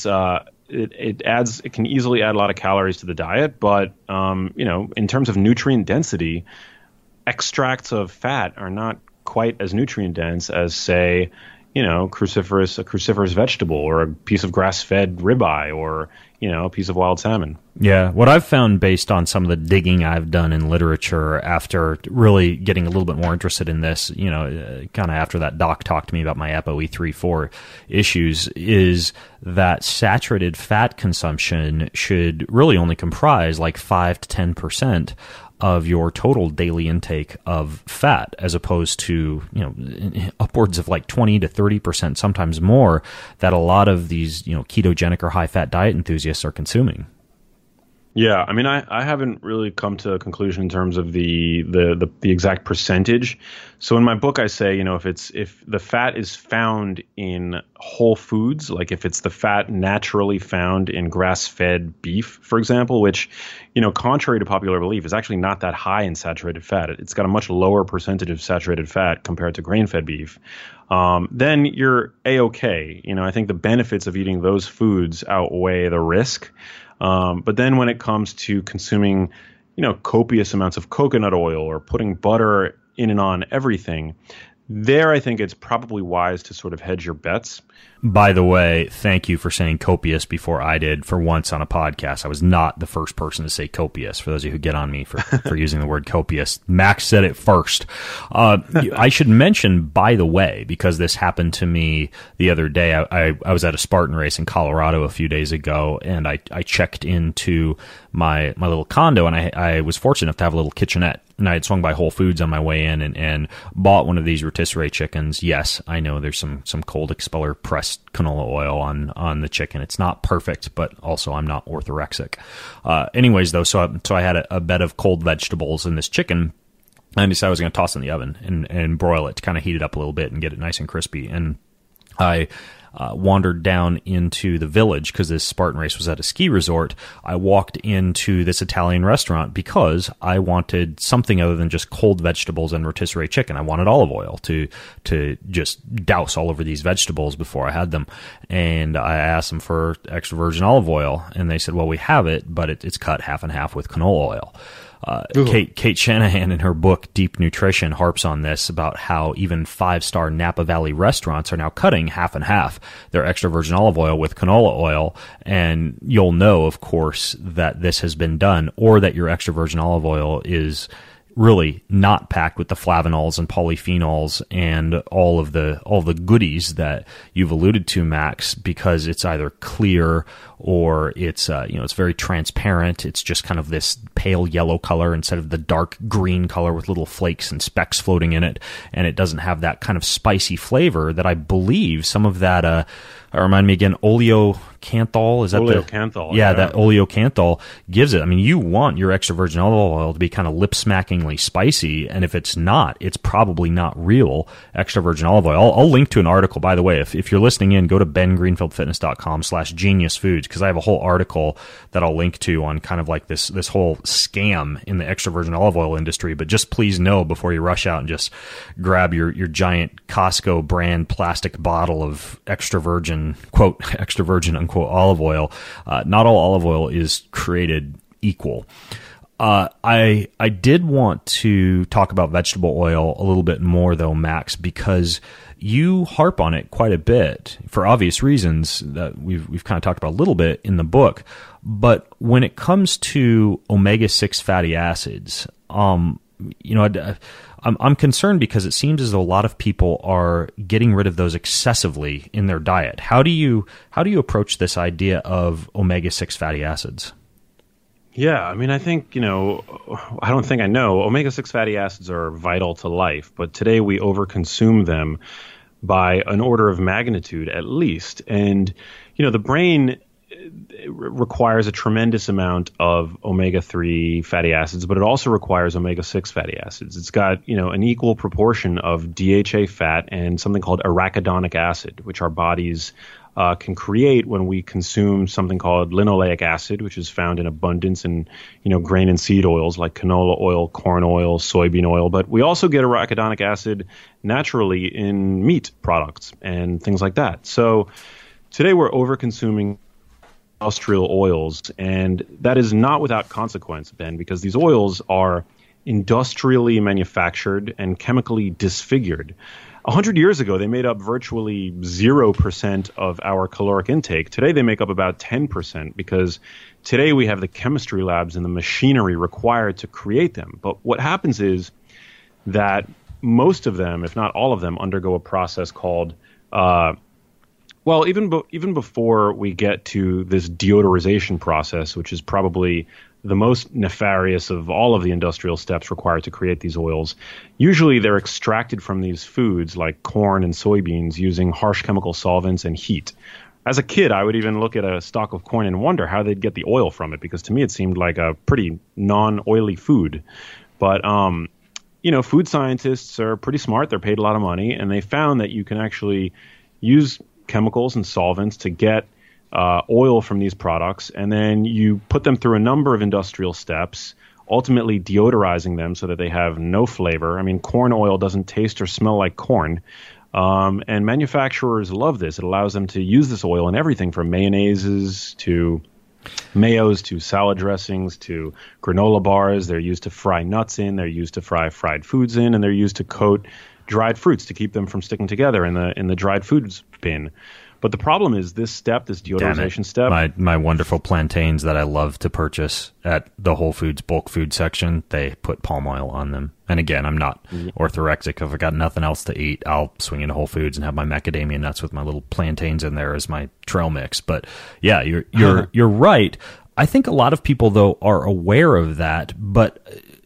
can easily add a lot of calories to the diet, but in terms of nutrient density, extracts of fat are not quite as nutrient dense as, say, a cruciferous vegetable or a piece of grass-fed ribeye or, a piece of wild salmon. Yeah, what I've found based on some of the digging I've done in literature after really getting a little bit more interested in this, kind of after that doc talked to me about my ApoE34 issues, is that saturated fat consumption should really only comprise like 5 to 10% of your total daily intake of fat, as opposed to, upwards of like 20 to 30%, sometimes more, that a lot of these, ketogenic or high-fat diet enthusiasts are consuming. Yeah, I mean, I haven't really come to a conclusion in terms of the exact percentage. So in my book, I say, if the fat is found in whole foods, like if it's the fat naturally found in grass-fed beef, for example, which, contrary to popular belief, is actually not that high in saturated fat. It's got a much lower percentage of saturated fat compared to grain-fed beef. Then you're A-okay. I think the benefits of eating those foods outweigh the risk. But then when it comes to consuming, copious amounts of coconut oil or putting butter in and on everything, there I think it's probably wise to sort of hedge your bets. By the way, thank you for saying copious before I did for once on a podcast. I was not the first person to say copious, for those of you who get on me for using the word copious. Max said it first. I should mention, by the way, because this happened to me the other day, I was at a Spartan race in Colorado a few days ago, and I checked into my little condo, and I was fortunate enough to have a little kitchenette. And I had swung by Whole Foods on my way in and bought one of these rotisserie chickens. Yes, I know there's some cold expeller pressed canola oil on the chicken. It's not perfect, but also I'm not orthorexic. Anyways, though, so I had a bed of cold vegetables in this chicken. And I decided I was going to toss it in the oven and broil it to kind of heat it up a little bit and get it nice and crispy. And I wandered down into the village because this Spartan race was at a ski resort. I walked into this Italian restaurant because I wanted something other than just cold vegetables and rotisserie chicken. I wanted olive oil to just douse all over these vegetables before I had them. And I asked them for extra virgin olive oil, and they said, well, we have it, but it's cut half and half with canola oil. Kate Shanahan in her book Deep Nutrition harps on this about how even 5-star Napa Valley restaurants are now cutting half and half their extra virgin olive oil with canola oil. And you'll know, of course, that this has been done, or that your extra virgin olive oil is really not packed with the flavanols and polyphenols and all the goodies that you've alluded to, Max, because it's either clear or it's it's very transparent. It's just kind of this pale yellow color instead of the dark green color with little flakes and specks floating in it, and it doesn't have that kind of spicy flavor that I believe some of that remind me again, oleocanthal. Is that oleocanthal? Yeah, that oleocanthal gives it. I mean, you want your extra virgin olive oil to be kind of lip-smackingly spicy, and if it's not, it's probably not real extra virgin olive oil. I'll link to an article, by the way. If you're listening in, go to bengreenfieldfitness.com/geniusfoods, because I have a whole article that I'll link to on kind of like this whole scam in the extra virgin olive oil industry. But just please know before you rush out and just grab your giant Costco brand plastic bottle of extra virgin, quote, extra virgin, unquote, olive oil. Not all olive oil is created equal. I did want to talk about vegetable oil a little bit more, though, Max, because you harp on it quite a bit for obvious reasons that we've kind of talked about a little bit in the book. But when it comes to omega-6 fatty acids, I'm concerned because it seems as though a lot of people are getting rid of those excessively in their diet. How do you approach this idea of omega-6 fatty acids? Yeah, I mean, I think, I don't think I know. Omega-6 fatty acids are vital to life, but today we overconsume them by an order of magnitude at least. And, the brain requires a tremendous amount of omega-3 fatty acids, but it also requires omega-6 fatty acids. It's got, an equal proportion of DHA fat and something called arachidonic acid, which our bodies can create when we consume something called linoleic acid, which is found in abundance in, grain and seed oils like canola oil, corn oil, soybean oil. But we also get arachidonic acid naturally in meat products and things like that. So today we're overconsuming industrial oils, and that is not without consequence, Ben, because these oils are industrially manufactured and chemically disfigured. 100 years ago, they made up virtually 0% of our caloric intake. Today, they make up about 10% because today we have the chemistry labs and the machinery required to create them. But what happens is that most of them, if not all of them, undergo a process called even before we get to this deodorization process, which is probably the most nefarious of all of the industrial steps required to create these oils, usually they're extracted from these foods like corn and soybeans using harsh chemical solvents and heat. as a kid, I would even look at a stalk of corn and wonder how they'd get the oil from it, because to me it seemed like a pretty non-oily food. But food scientists are pretty smart. They're paid a lot of money, and they found that you can actually use chemicals and solvents to get oil from these products, and then you put them through a number of industrial steps, ultimately deodorizing them so that they have no flavor. I mean, corn oil doesn't taste or smell like corn. And manufacturers love this. It allows them to use this oil in everything from mayonnaises to mayos to salad dressings to granola bars. They're used to fry nuts in. They're used to fry fried foods in, and they're used to coat dried fruits to keep them from sticking together in the dried foods bin. But the problem is this deodorization step. My wonderful plantains that I love to purchase at the Whole Foods bulk food section, they put palm oil on them. And again, I'm not orthorexic. If I've got nothing else to eat, I'll swing into Whole Foods and have my macadamia nuts with my little plantains in there as my trail mix. But yeah, you're right. I think a lot of people though are aware of that, but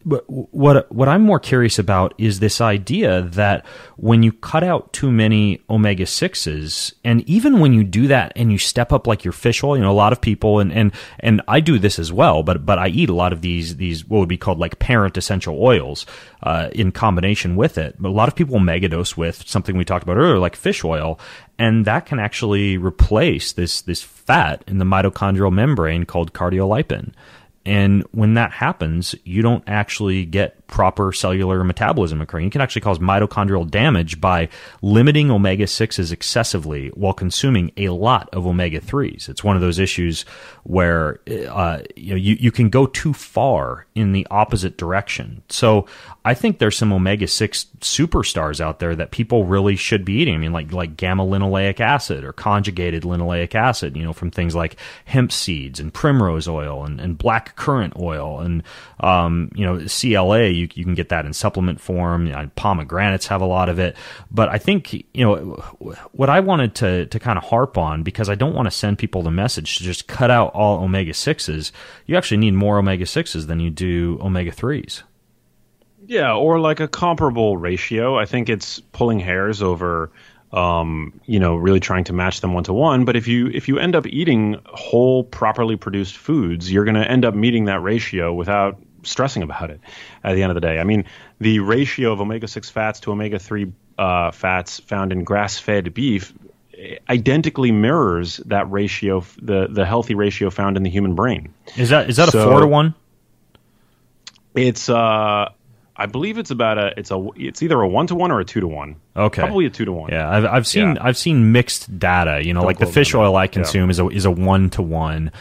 what I'm more curious about is this idea that when you cut out too many omega-6s, and even when you do that and you step up like your fish oil, a lot of people, and I do this as well, but I eat a lot of these what would be called like parent essential oils in combination with it. But a lot of people megadose with something we talked about earlier, like fish oil, and that can actually replace this fat in the mitochondrial membrane called cardiolipin. And when that happens, you don't actually get proper cellular metabolism occurring. You can actually cause mitochondrial damage by limiting omega-6s excessively while consuming a lot of omega-3s. It's one of those issues where you can go too far in the opposite direction. So I think there's some omega-6 superstars out there that people really should be eating. I mean, like gamma-linoleic acid or conjugated linoleic acid, from things like hemp seeds and primrose oil and black currant oil and CLA. You can get that in supplement form. Pomegranates have a lot of it. But I think, what I wanted to kind of harp on, because I don't want to send people the message to just cut out all omega-6s. You actually need more omega-6s than you do omega-3s. Yeah, or like a comparable ratio. I think it's pulling hairs over, really trying to match them 1-to-1. But if you end up eating whole, properly produced foods, you're going to end up meeting that ratio without stressing about it at the end of the day. I mean, the ratio of omega-6 fats to omega-3 fats found in grass-fed beef identically mirrors that ratio, the healthy ratio found in the human brain. Is that a 4-to-1? It's I believe it's about it's either a 1-to-1 or a 2-to-1. Okay, probably a 2-to-1. Yeah, I've seen mixed data. Like the fish oil I consume is a 1-to-1.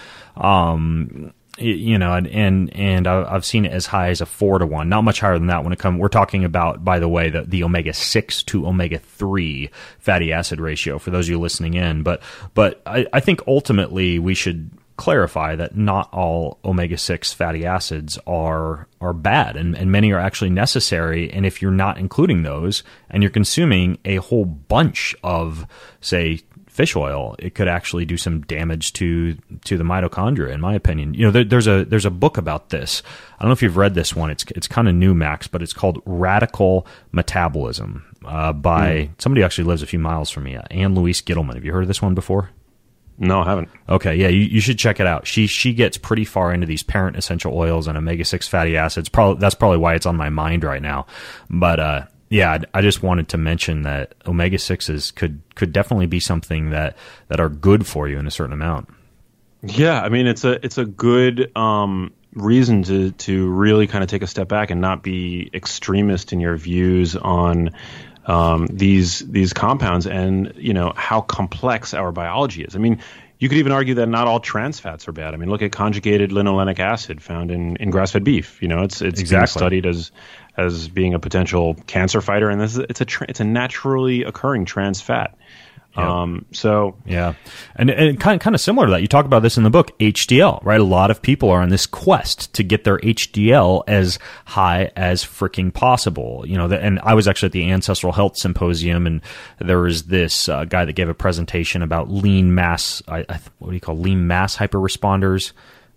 And I've seen it as high as a 4-to-1, not much higher than that when it comes. We're talking about, by the way, the omega-6 to omega-3 fatty acid ratio for those of you listening in. But I think ultimately we should clarify that not all omega-6 fatty acids are bad, and many are actually necessary. And if you're not including those and you're consuming a whole bunch of, say, fish oil, it could actually do some damage to the mitochondria, in my opinion. There's a book about this. I don't know if you've read this one. It's kind of new, Max, but it's called Radical Metabolism by somebody who actually lives a few miles from me, Anne Louise Gittleman. Have you heard of this one before? No, I haven't. Okay, yeah, you should check it out. She gets pretty far into these parent essential oils and omega-6 fatty acids. That's probably why it's on my mind right now. But yeah, I just wanted to mention that omega-6s could definitely be something that are good for you in a certain amount. Yeah, I mean, it's a good reason to really kind of take a step back and not be extremist in your views on these compounds and how complex our biology is. I mean, you could even argue that not all trans fats are bad. I mean, look at conjugated linolenic acid found in grass-fed beef. It's exactly being studied as being a potential cancer fighter, and it's a naturally occurring trans fat. Yeah. And kind of similar to that, you talk about this in the book, HDL, right? A lot of people are on this quest to get their HDL as high as freaking possible. And I was actually at the Ancestral Health Symposium, and there was this guy that gave a presentation about lean mass, what do you call lean mass hyperresponders?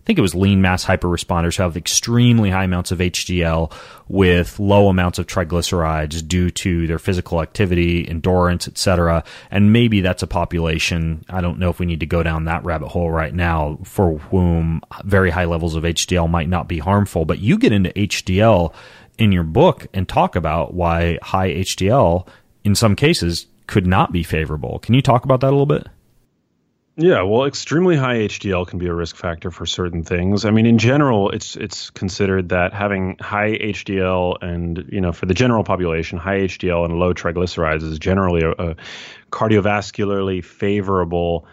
think it was lean mass hyperresponders who have extremely high amounts of HDL with low amounts of triglycerides due to their physical activity, endurance, etc. And maybe that's a population, I don't know if we need to go down that rabbit hole right now, for whom very high levels of HDL might not be harmful. But you get into HDL in your book and talk about why high HDL in some cases could not be favorable. Can you talk about that a little bit? Yeah, well, extremely high HDL can be a risk factor for certain things. I mean, in general, it's considered that having high HDL and, for the general population, high HDL and low triglycerides is generally a cardiovascularly favorable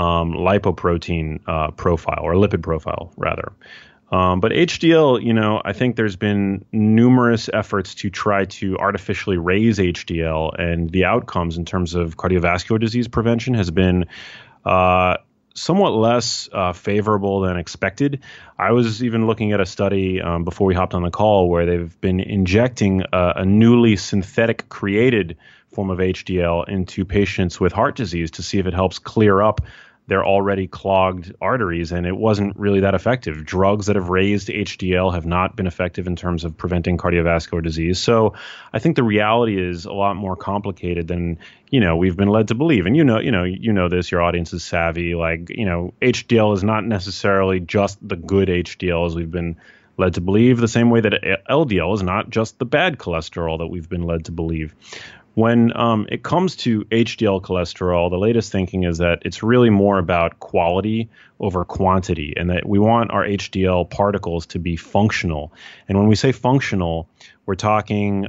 lipoprotein profile, or lipid profile, rather. But HDL, I think there's been numerous efforts to try to artificially raise HDL, and the outcomes in terms of cardiovascular disease prevention has been somewhat less favorable than expected. I was even looking at a study before we hopped on the call where they've been injecting a newly synthetic created form of HDL into patients with heart disease to see if it helps clear up their already clogged arteries, and it wasn't really that effective. Drugs that have raised HDL have not been effective in terms of preventing cardiovascular disease. So I think the reality is a lot more complicated than, we've been led to believe. And you know this, your audience is savvy. HDL is not necessarily just the good HDL as we've been led to believe, the same way that LDL is not just the bad cholesterol that we've been led to believe. When it comes to HDL cholesterol, the latest thinking is that it's really more about quality over quantity, and that we want our HDL particles to be functional. And when we say functional, we're talking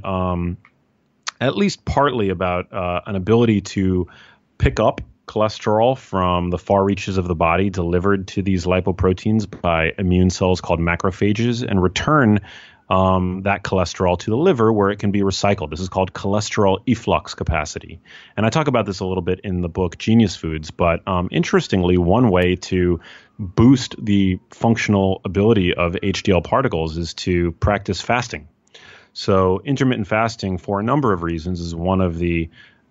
at least partly about an ability to pick up cholesterol from the far reaches of the body delivered to these lipoproteins by immune cells called macrophages, and return that cholesterol to the liver where it can be recycled. This is called cholesterol efflux capacity. And I talk about this a little bit in the book Genius Foods, but interestingly, one way to boost the functional ability of HDL particles is to practice fasting. So intermittent fasting, for a number of reasons, is one of the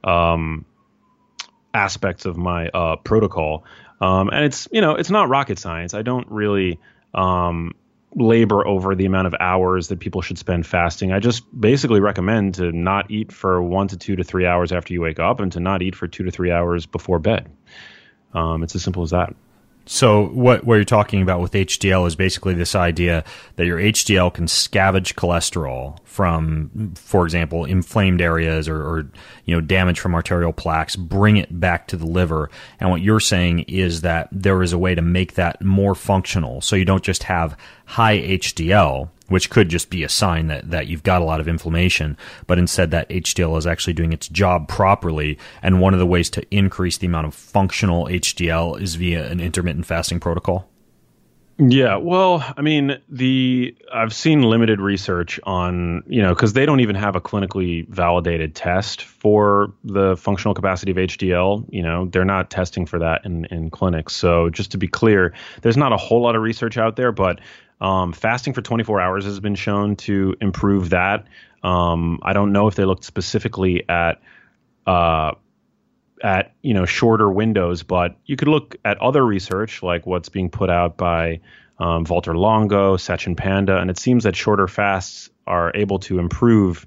aspects of my protocol. And it's not rocket science. I don't really labor over the amount of hours that people should spend fasting. I just basically recommend to not eat for 1 to 2 to 3 hours after you wake up, and to not eat for 2 to 3 hours before bed. It's as simple as that. So what you're talking about with HDL is basically this idea that your HDL can scavenge cholesterol from, for example, inflamed areas or damage from arterial plaques, bring it back to the liver. And what you're saying is that there is a way to make that more functional. So you don't just have high HDL, which could just be a sign that you've got a lot of inflammation, but instead that HDL is actually doing its job properly. And one of the ways to increase the amount of functional HDL is via an intermittent fasting protocol. Yeah, well, I mean, I've seen limited research on, because they don't even have a clinically validated test for the functional capacity of HDL. They're not testing for that in clinics. So just to be clear, there's not a whole lot of research out there, but fasting for 24 hours has been shown to improve that. I don't know if they looked specifically at shorter windows, but you could look at other research like what's being put out by Valter Longo, Sachin Panda, and it seems that shorter fasts are able to improve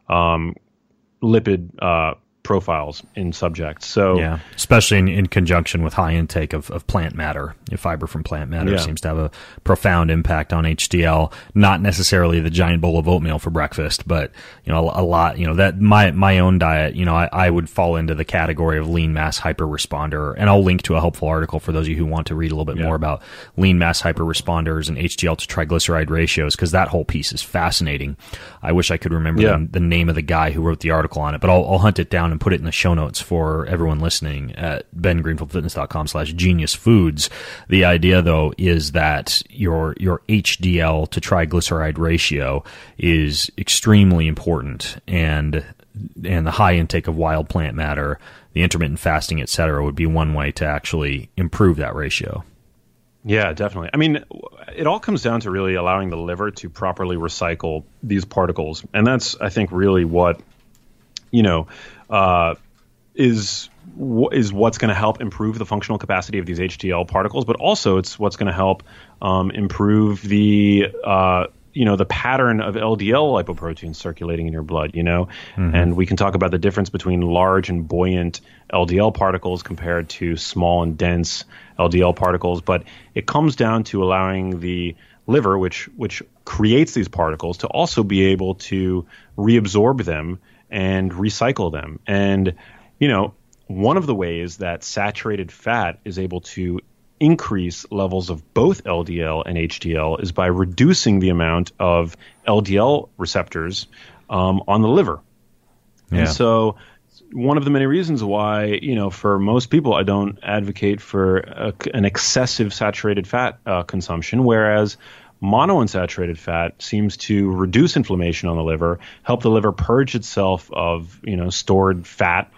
lipid profiles in subjects. So yeah, especially in conjunction with high intake of plant matter. Fiber from plant matter seems to have a profound impact on HDL. Not necessarily the giant bowl of oatmeal for breakfast, but a lot. That my own diet. I would fall into the category of lean mass hyperresponder, and I'll link to a helpful article for those of you who want to read a little bit more about lean mass hyperresponders and HDL to triglyceride ratios, because that whole piece is fascinating. I wish I could remember the name of the guy who wrote the article on it, but I'll hunt it down and put it in the show notes for everyone listening at bengreenfieldfitness.com/geniusfoods. The idea, though, is that your HDL to triglyceride ratio is extremely important, and the high intake of wild plant matter, the intermittent fasting, et cetera, would be one way to actually improve that ratio. Yeah, definitely. I mean, it all comes down to really allowing the liver to properly recycle these particles. And that's, I think, really what, is what's going to help improve the functional capacity of these HDL particles, but also it's what's going to help improve the the pattern of LDL lipoproteins circulating in your blood, and we can talk about the difference between large and buoyant LDL particles compared to small and dense LDL particles. But it comes down to allowing the liver, which creates these particles, to also be able to reabsorb them and recycle them. And, one of the ways that saturated fat is able to increase levels of both LDL and HDL is by reducing the amount of LDL receptors on the liver. Yeah. And so one of the many reasons why, for most people, I don't advocate for an excessive saturated fat consumption, whereas monounsaturated fat seems to reduce inflammation on the liver, help the liver purge itself of, stored fat,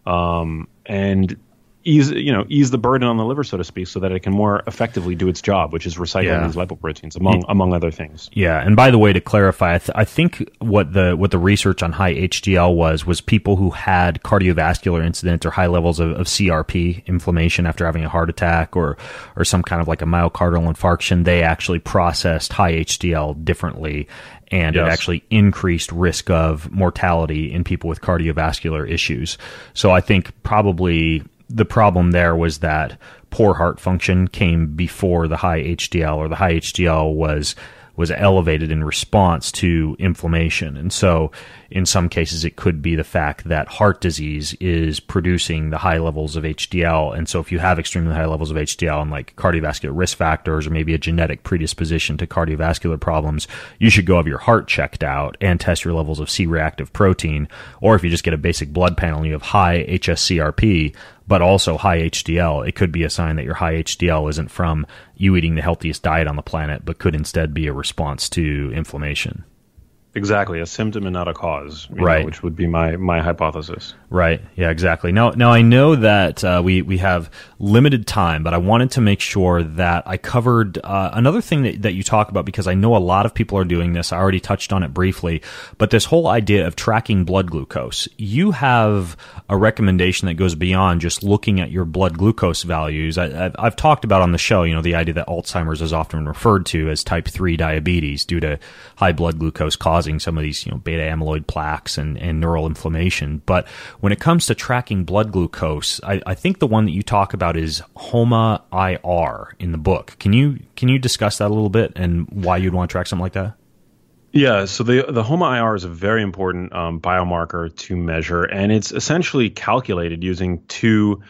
and ease the burden on the liver, so to speak, so that it can more effectively do its job, which is recycling these lipoproteins, among other things. Yeah, and by the way, to clarify, I think what the research on high HDL was people who had cardiovascular incidents or high levels of CRP, inflammation after having a heart attack or some kind of like a myocardial infarction. They actually processed high HDL differently, and it actually increased risk of mortality in people with cardiovascular issues. So I think probably the problem there was that poor heart function came before the high HDL, or the high HDL was elevated in response to inflammation. And so in some cases, it could be the fact that heart disease is producing the high levels of HDL. And so if you have extremely high levels of HDL and like cardiovascular risk factors or maybe a genetic predisposition to cardiovascular problems, you should go have your heart checked out and test your levels of C-reactive protein. Or if you just get a basic blood panel and you have high hsCRP, but also high HDL, it could be a sign that your high HDL isn't from you eating the healthiest diet on the planet, but could instead be a response to inflammation. Exactly, a symptom and not a cause, right? Which would be my hypothesis. Right. Yeah. Exactly. Now I know that we have limited time, but I wanted to make sure that I covered another thing that you talk about, because I know a lot of people are doing this. I already touched on it briefly, but this whole idea of tracking blood glucose. You have a recommendation that goes beyond just looking at your blood glucose values. I've talked about on the show, the idea that Alzheimer's is often referred to as type 3 diabetes due to high blood glucose causing some of these, beta amyloid plaques and neural inflammation. But when it comes to tracking blood glucose, I think the one that you talk about is HOMA-IR in the book. Can you discuss that a little bit and why you'd want to track something like that? Yeah, so the HOMA-IR is a very important biomarker to measure, and it's essentially calculated using two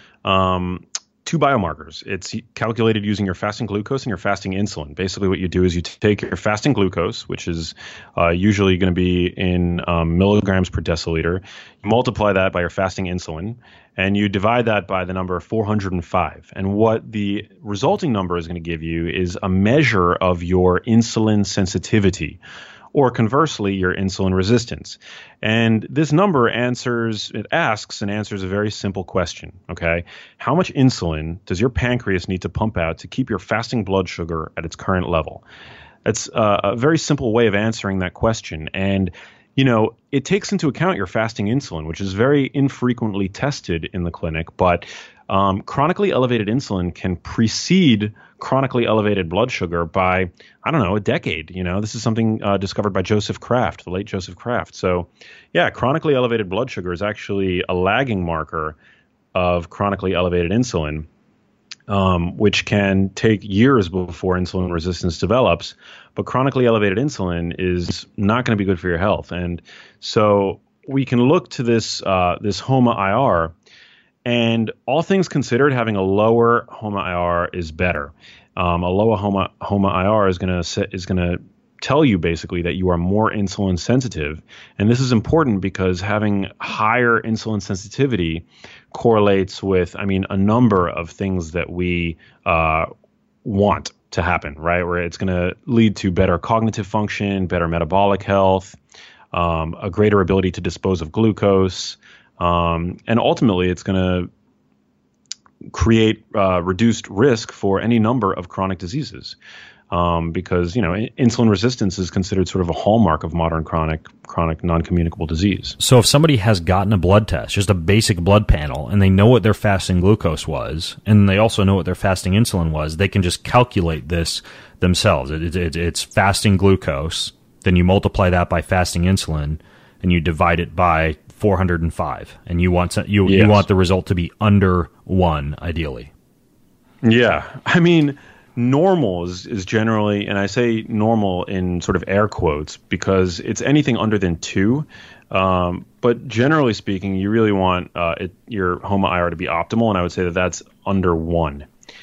biomarkers. It's calculated using your fasting glucose and your fasting insulin. Basically, what you do is you take your fasting glucose, which is usually going to be in milligrams per deciliter. You multiply that by your fasting insulin, and you divide that by the number 405. And what the resulting number is going to give you is a measure of your insulin sensitivity, or conversely, your insulin resistance. And this number asks and answers a very simple question, okay? How much insulin does your pancreas need to pump out to keep your fasting blood sugar at its current level? That's a very simple way of answering that question. And, it takes into account your fasting insulin, which is very infrequently tested in the clinic, but chronically elevated insulin can precede chronically elevated blood sugar by, a decade. This is something discovered by Joseph Kraft, the late Joseph Kraft. So, yeah, chronically elevated blood sugar is actually a lagging marker of chronically elevated insulin, which can take years before insulin resistance develops. But chronically elevated insulin is not going to be good for your health. And so we can look to this HOMA-IR, and all things considered, having a lower HOMA-IR is better. A lower HOMA-IR is going to tell you basically that you are more insulin sensitive. And this is important because having higher insulin sensitivity correlates with, a number of things that we want to happen, right? Where it's going to lead to better cognitive function, better metabolic health, a greater ability to dispose of glucose, and ultimately it's going to create reduced risk for any number of chronic diseases. because, insulin resistance is considered sort of a hallmark of modern chronic non-communicable disease. So if somebody has gotten a blood test, just a basic blood panel, and they know what their fasting glucose was, and they also know what their fasting insulin was, they can just calculate this themselves. It's fasting glucose, then you multiply that by fasting insulin, and you divide it by 405, and you want you want the result to be under 1, ideally. Yeah, I mean, normal is generally, and I say normal in sort of air quotes because it's anything under than 2. But generally speaking, you really want your HOMA-IR to be optimal, and I would say that that's under 1.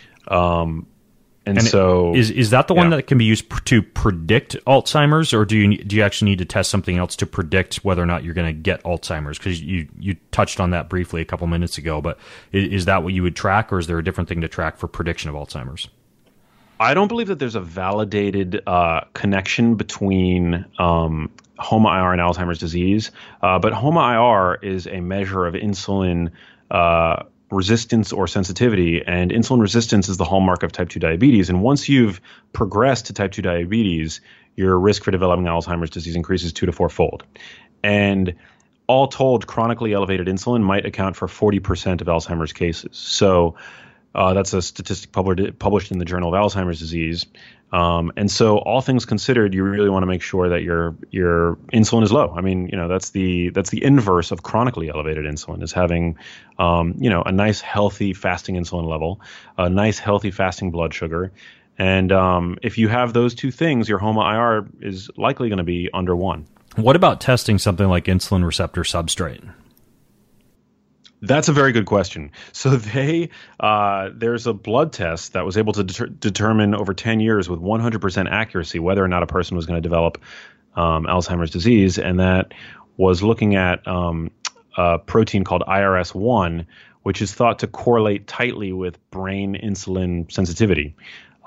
And so is that the one that can be used to predict Alzheimer's, or do you actually need to test something else to predict whether or not you're going to get Alzheimer's? Because you touched on that briefly a couple minutes ago, but is that what you would track, or is there a different thing to track for prediction of Alzheimer's? I don't believe that there's a validated connection between HOMA-IR and Alzheimer's disease, but HOMA-IR is a measure of insulin resistance or sensitivity, and insulin resistance is the hallmark of type 2 diabetes. And once you've progressed to type 2 diabetes, your risk for developing Alzheimer's disease increases 2 to 4-fold. And all told, chronically elevated insulin might account for 40% of Alzheimer's cases. So that's a statistic published in the Journal of Alzheimer's Disease. And so all things considered, you really want to make sure that your insulin is low. I mean, that's the inverse of chronically elevated insulin, is having, a nice healthy fasting insulin level, a nice healthy fasting blood sugar. And if you have those two things, your HOMA-IR is likely going to be under 1. What about testing something like insulin receptor substrate? That's a very good question. So there's a blood test that was able to determine over 10 years with 100% accuracy whether or not a person was going to develop Alzheimer's disease, and that was looking at a protein called IRS1, which is thought to correlate tightly with brain insulin sensitivity.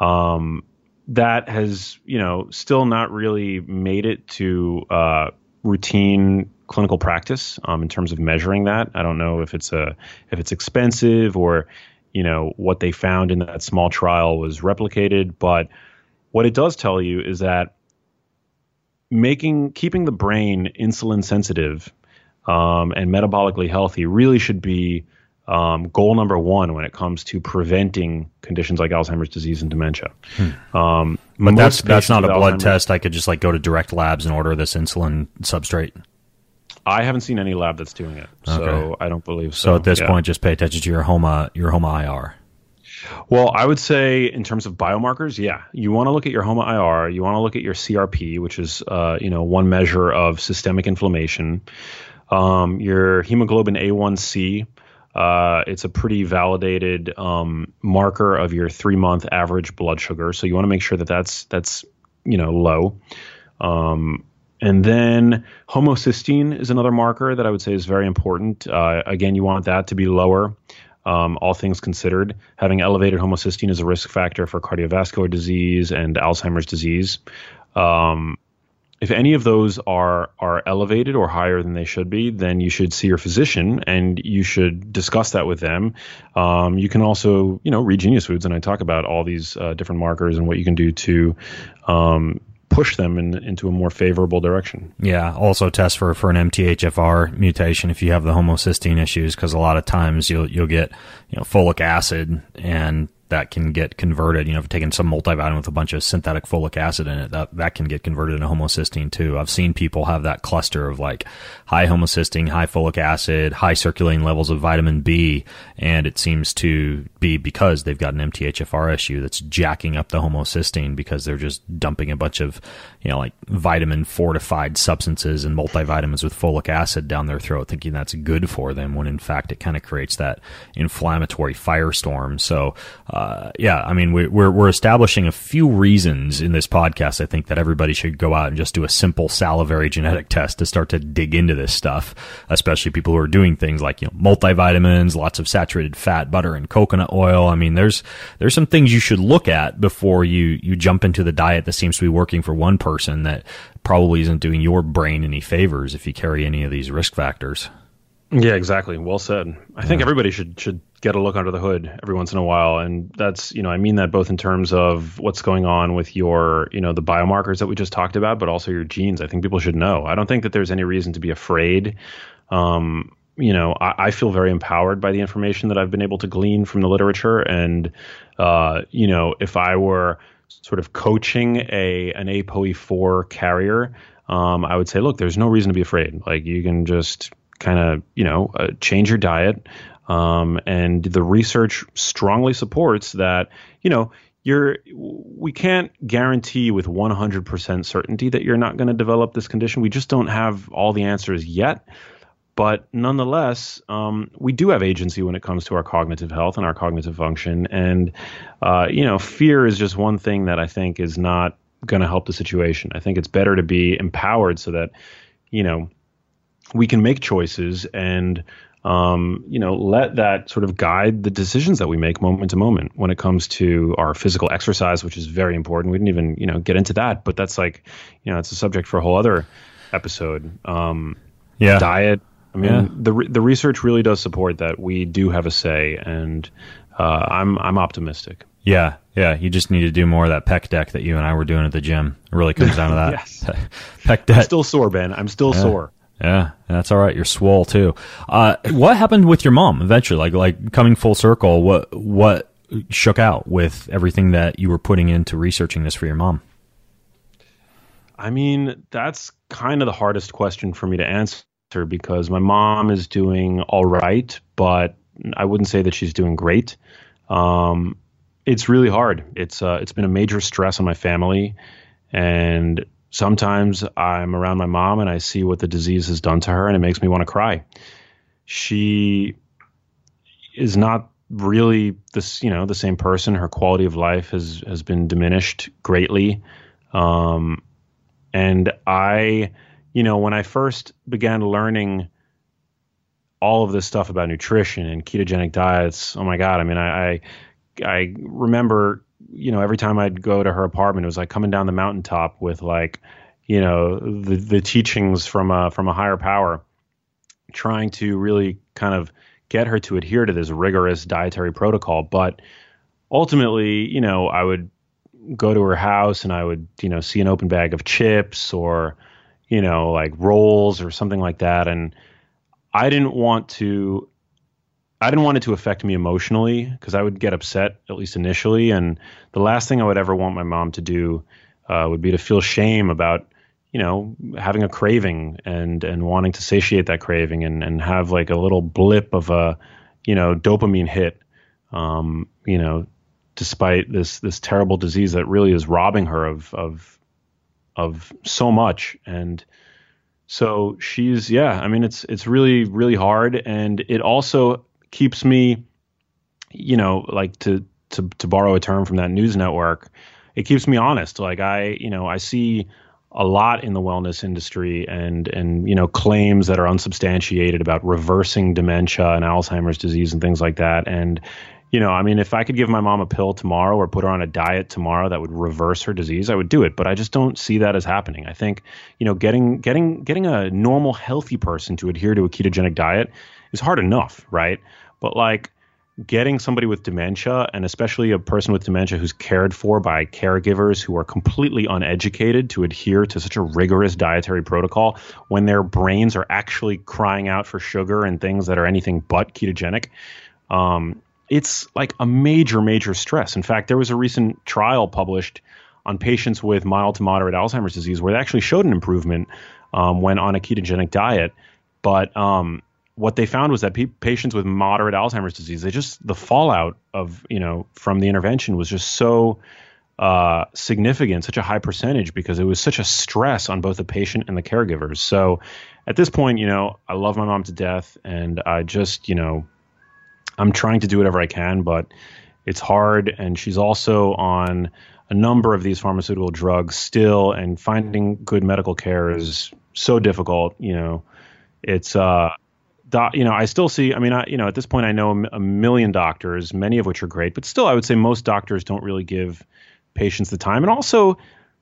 That has, still not really made it to routine clinical practice in terms of measuring that. I don't know if it's expensive or what they found in that small trial was replicated, but what it does tell you is that keeping the brain insulin sensitive and metabolically healthy really should be goal number 1 when it comes to preventing conditions like Alzheimer's disease and dementia. But that's not a blood test. I could just go to Direct Labs and order this insulin substrate. I haven't seen any lab that's doing it, so okay. I don't believe so. So at this point, just pay attention to your HOMA-IR. Well, I would say in terms of biomarkers, you want to look at your HOMA-IR. You want to look at your CRP, which is one measure of systemic inflammation. Your hemoglobin A1C. It's a pretty validated marker of your 3-month average blood sugar. So you want to make sure that that's low. And then homocysteine is another marker that I would say is very important. Again, you want that to be lower, all things considered. Having elevated homocysteine is a risk factor for cardiovascular disease and Alzheimer's disease. If any of those are elevated or higher than they should be, then you should see your physician and you should discuss that with them. You can also, read Genius Foods, and I talk about all these different markers and what you can do to push them into a more favorable direction. Yeah. Also test for an MTHFR mutation if you have the homocysteine issues, because a lot of times you'll get folic acid, and that can get converted. If you're taking some multivitamin with a bunch of synthetic folic acid in it, that can get converted into homocysteine too. I've seen people have that cluster of high homocysteine, high folic acid, high circulating levels of vitamin B, and it seems to be because they've got an MTHFR issue that's jacking up the homocysteine, because they're just dumping a bunch of vitamin fortified substances and multivitamins with folic acid down their throat, thinking that's good for them, when in fact it kind of creates that inflammatory firestorm. So we're establishing a few reasons in this podcast, I think, that everybody should go out and just do a simple salivary genetic test to start to dig into this stuff, especially people who are doing things like multivitamins, lots of saturated fat, butter, and coconut oil. I mean, there's some things you should look at before you jump into the diet that seems to be working for one person that probably isn't doing your brain any favors if you carry any of these risk factors. Yeah, exactly. Well said. I think everybody should get a look under the hood every once in a while, and that's, I mean that both in terms of what's going on with your, the biomarkers that we just talked about, but also your genes. I think people should know. I don't think that there's any reason to be afraid. I feel very empowered by the information that I've been able to glean from the literature, and if I were sort of coaching an ApoE4 carrier, I would say, look, there's no reason to be afraid. Like, you can just kind of, change your diet. And the research strongly supports that, we can't guarantee with 100% certainty that you're not going to develop this condition. We just don't have all the answers yet. But nonetheless, we do have agency when it comes to our cognitive health and our cognitive function. And, fear is just one thing that I think is not going to help the situation. I think it's better to be empowered so that, we can make choices and, let that sort of guide the decisions that we make moment to moment when it comes to our physical exercise, which is very important. We didn't even, get into that, but that's like, it's a subject for a whole other episode. Diet. I mean, the research really does support that we do have a say, and I'm optimistic. Yeah. You just need to do more of that pec deck that you and I were doing at the gym. It really comes down to that. Yes. Pec deck. I'm still sore, Ben. I'm still sore. Yeah, that's all right. You're swole too. What happened with your mom eventually? Like coming full circle, what shook out with everything that you were putting into researching this for your mom? I mean, that's kind of the hardest question for me to answer, because my mom is doing all right, but I wouldn't say that she's doing great. It's really hard. It's been a major stress on my family, and sometimes I'm around my mom and I see what the disease has done to her, and it makes me want to cry. She is not really the same person. Her quality of life has been diminished greatly. And I, when I first began learning all of this stuff about nutrition and ketogenic diets, oh my God, I mean, I remember, every time I'd go to her apartment, it was like coming down the mountaintop with like, the teachings from a higher power, trying to really kind of get her to adhere to this rigorous dietary protocol. But ultimately, I would go to her house and I would, see an open bag of chips or, like rolls or something like that. And I didn't want it to affect me emotionally, because I would get upset, at least initially. And the last thing I would ever want my mom to do would be to feel shame about, having a craving and wanting to satiate that craving and have like a little blip of a, dopamine hit, despite this terrible disease that really is robbing her of so much. And so she's, it's really, really hard. And it also keeps me, like to borrow a term from that news network, it keeps me honest. Like I see a lot in the wellness industry and claims that are unsubstantiated about reversing dementia and Alzheimer's disease and things like that. And, if I could give my mom a pill tomorrow or put her on a diet tomorrow that would reverse her disease, I would do it. But I just don't see that as happening. I think, getting a normal, healthy person to adhere to a ketogenic diet is hard enough, right? But like getting somebody with dementia, and especially a person with dementia who's cared for by caregivers who are completely uneducated, to adhere to such a rigorous dietary protocol when their brains are actually crying out for sugar and things that are anything but ketogenic, it's like a major, major stress. In fact, there was a recent trial published on patients with mild to moderate Alzheimer's disease where they actually showed an improvement when on a ketogenic diet. But what they found was that patients with moderate Alzheimer's disease, the fallout of, from the intervention was just so significant, such a high percentage, because it was such a stress on both the patient and the caregivers. So at this point, I love my mom to death, and I just, I'm trying to do whatever I can, but it's hard. And she's also on a number of these pharmaceutical drugs still, and finding good medical care is so difficult. It's, I still see, at this point I know a million doctors, many of which are great, but still I would say most doctors don't really give patients the time. And also,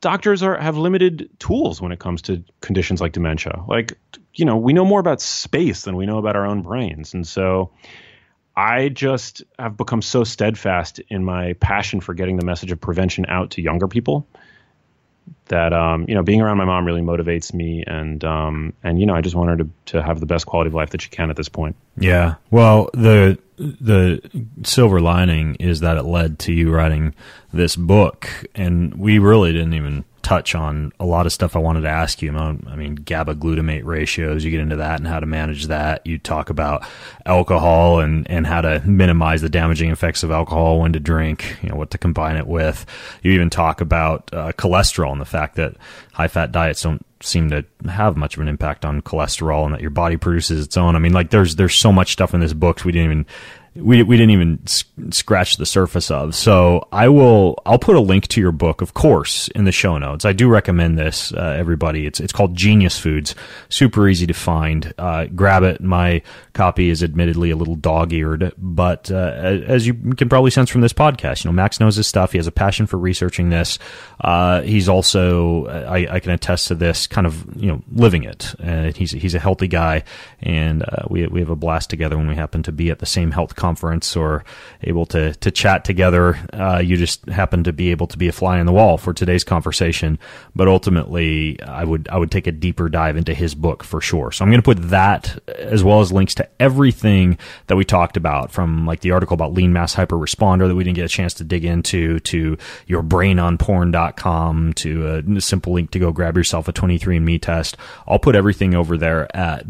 doctors have limited tools when it comes to conditions like dementia. Like, we know more about space than we know about our own brains. And so I just have become so steadfast in my passion for getting the message of prevention out to younger people that, being around my mom really motivates me. And I just want her to have the best quality of life that she can at this point. Yeah. Well, the silver lining is that it led to you writing this book, and we really didn't even touch on a lot of stuff I wanted to ask you. I mean, GABA glutamate ratios, you get into that and how to manage that. You talk about alcohol and how to minimize the damaging effects of alcohol, when to drink, what to combine it with. You even talk about cholesterol and the fact that high-fat diets don't seem to have much of an impact on cholesterol, and that your body produces its own. I mean, like there's so much stuff in this book we didn't even scratch the surface of. So I'll put a link to your book, of course, in the show notes. I do recommend this, everybody. It's called Genius Foods. Super easy to find. Grab it. My copy is admittedly a little dog-eared, but as you can probably sense from this podcast, Max knows his stuff. He has a passion for researching this. He's also, I can attest to this, kind of living it. He's a healthy guy, and we have a blast together when we happen to be at the same health conference or able to chat together. You just happen to be able to be a fly on the wall for today's conversation, but ultimately I would take a deeper dive into his book for sure. So I'm going to put that, as well as links to everything that we talked about, from like the article about lean mass hyper-responder that we didn't get a chance to dig into, to yourbrainonporn.com, to a simple link to go grab yourself a 23andMe test. I'll put everything over there at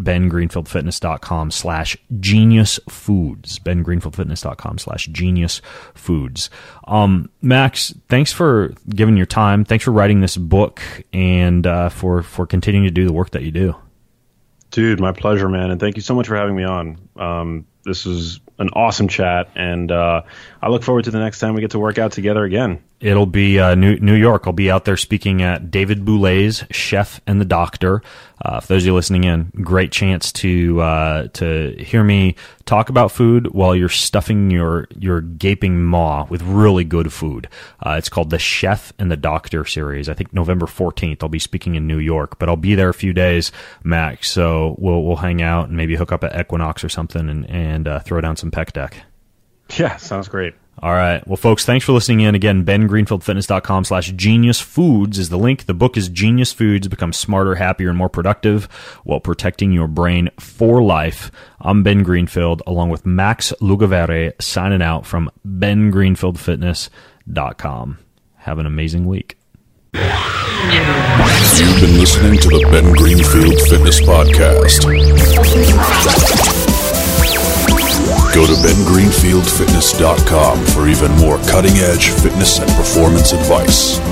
bengreenfieldfitness.com/geniusfoods. bengreenfieldfitness.com/geniusfoods. Max, thanks for giving your time. Thanks for writing this book, and for continuing to do the work that you do. Dude, my pleasure, man. And thank you so much for having me on. This was an awesome chat, and I look forward to the next time we get to work out together again. It'll be New York. I'll be out there speaking at David Boulet's Chef and the Doctor. For those of you listening in, great chance to hear me talk about food while you're stuffing your gaping maw with really good food. It's called the Chef and the Doctor series. I think November 14th I'll be speaking in New York, but I'll be there a few days, Max. So we'll hang out and maybe hook up at Equinox or something and throw down some pec deck. Yeah, sounds great. All right. Well, folks, thanks for listening in. Again, bengreenfieldfitness.com/geniusfoods is the link. The book is Genius Foods. Become smarter, happier, and more productive while protecting your brain for life. I'm Ben Greenfield, along with Max Lugavere, signing out from bengreenfieldfitness.com. Have an amazing week. You've been listening to the Ben Greenfield Fitness Podcast. Go to bengreenfieldfitness.com for even more cutting-edge fitness and performance advice.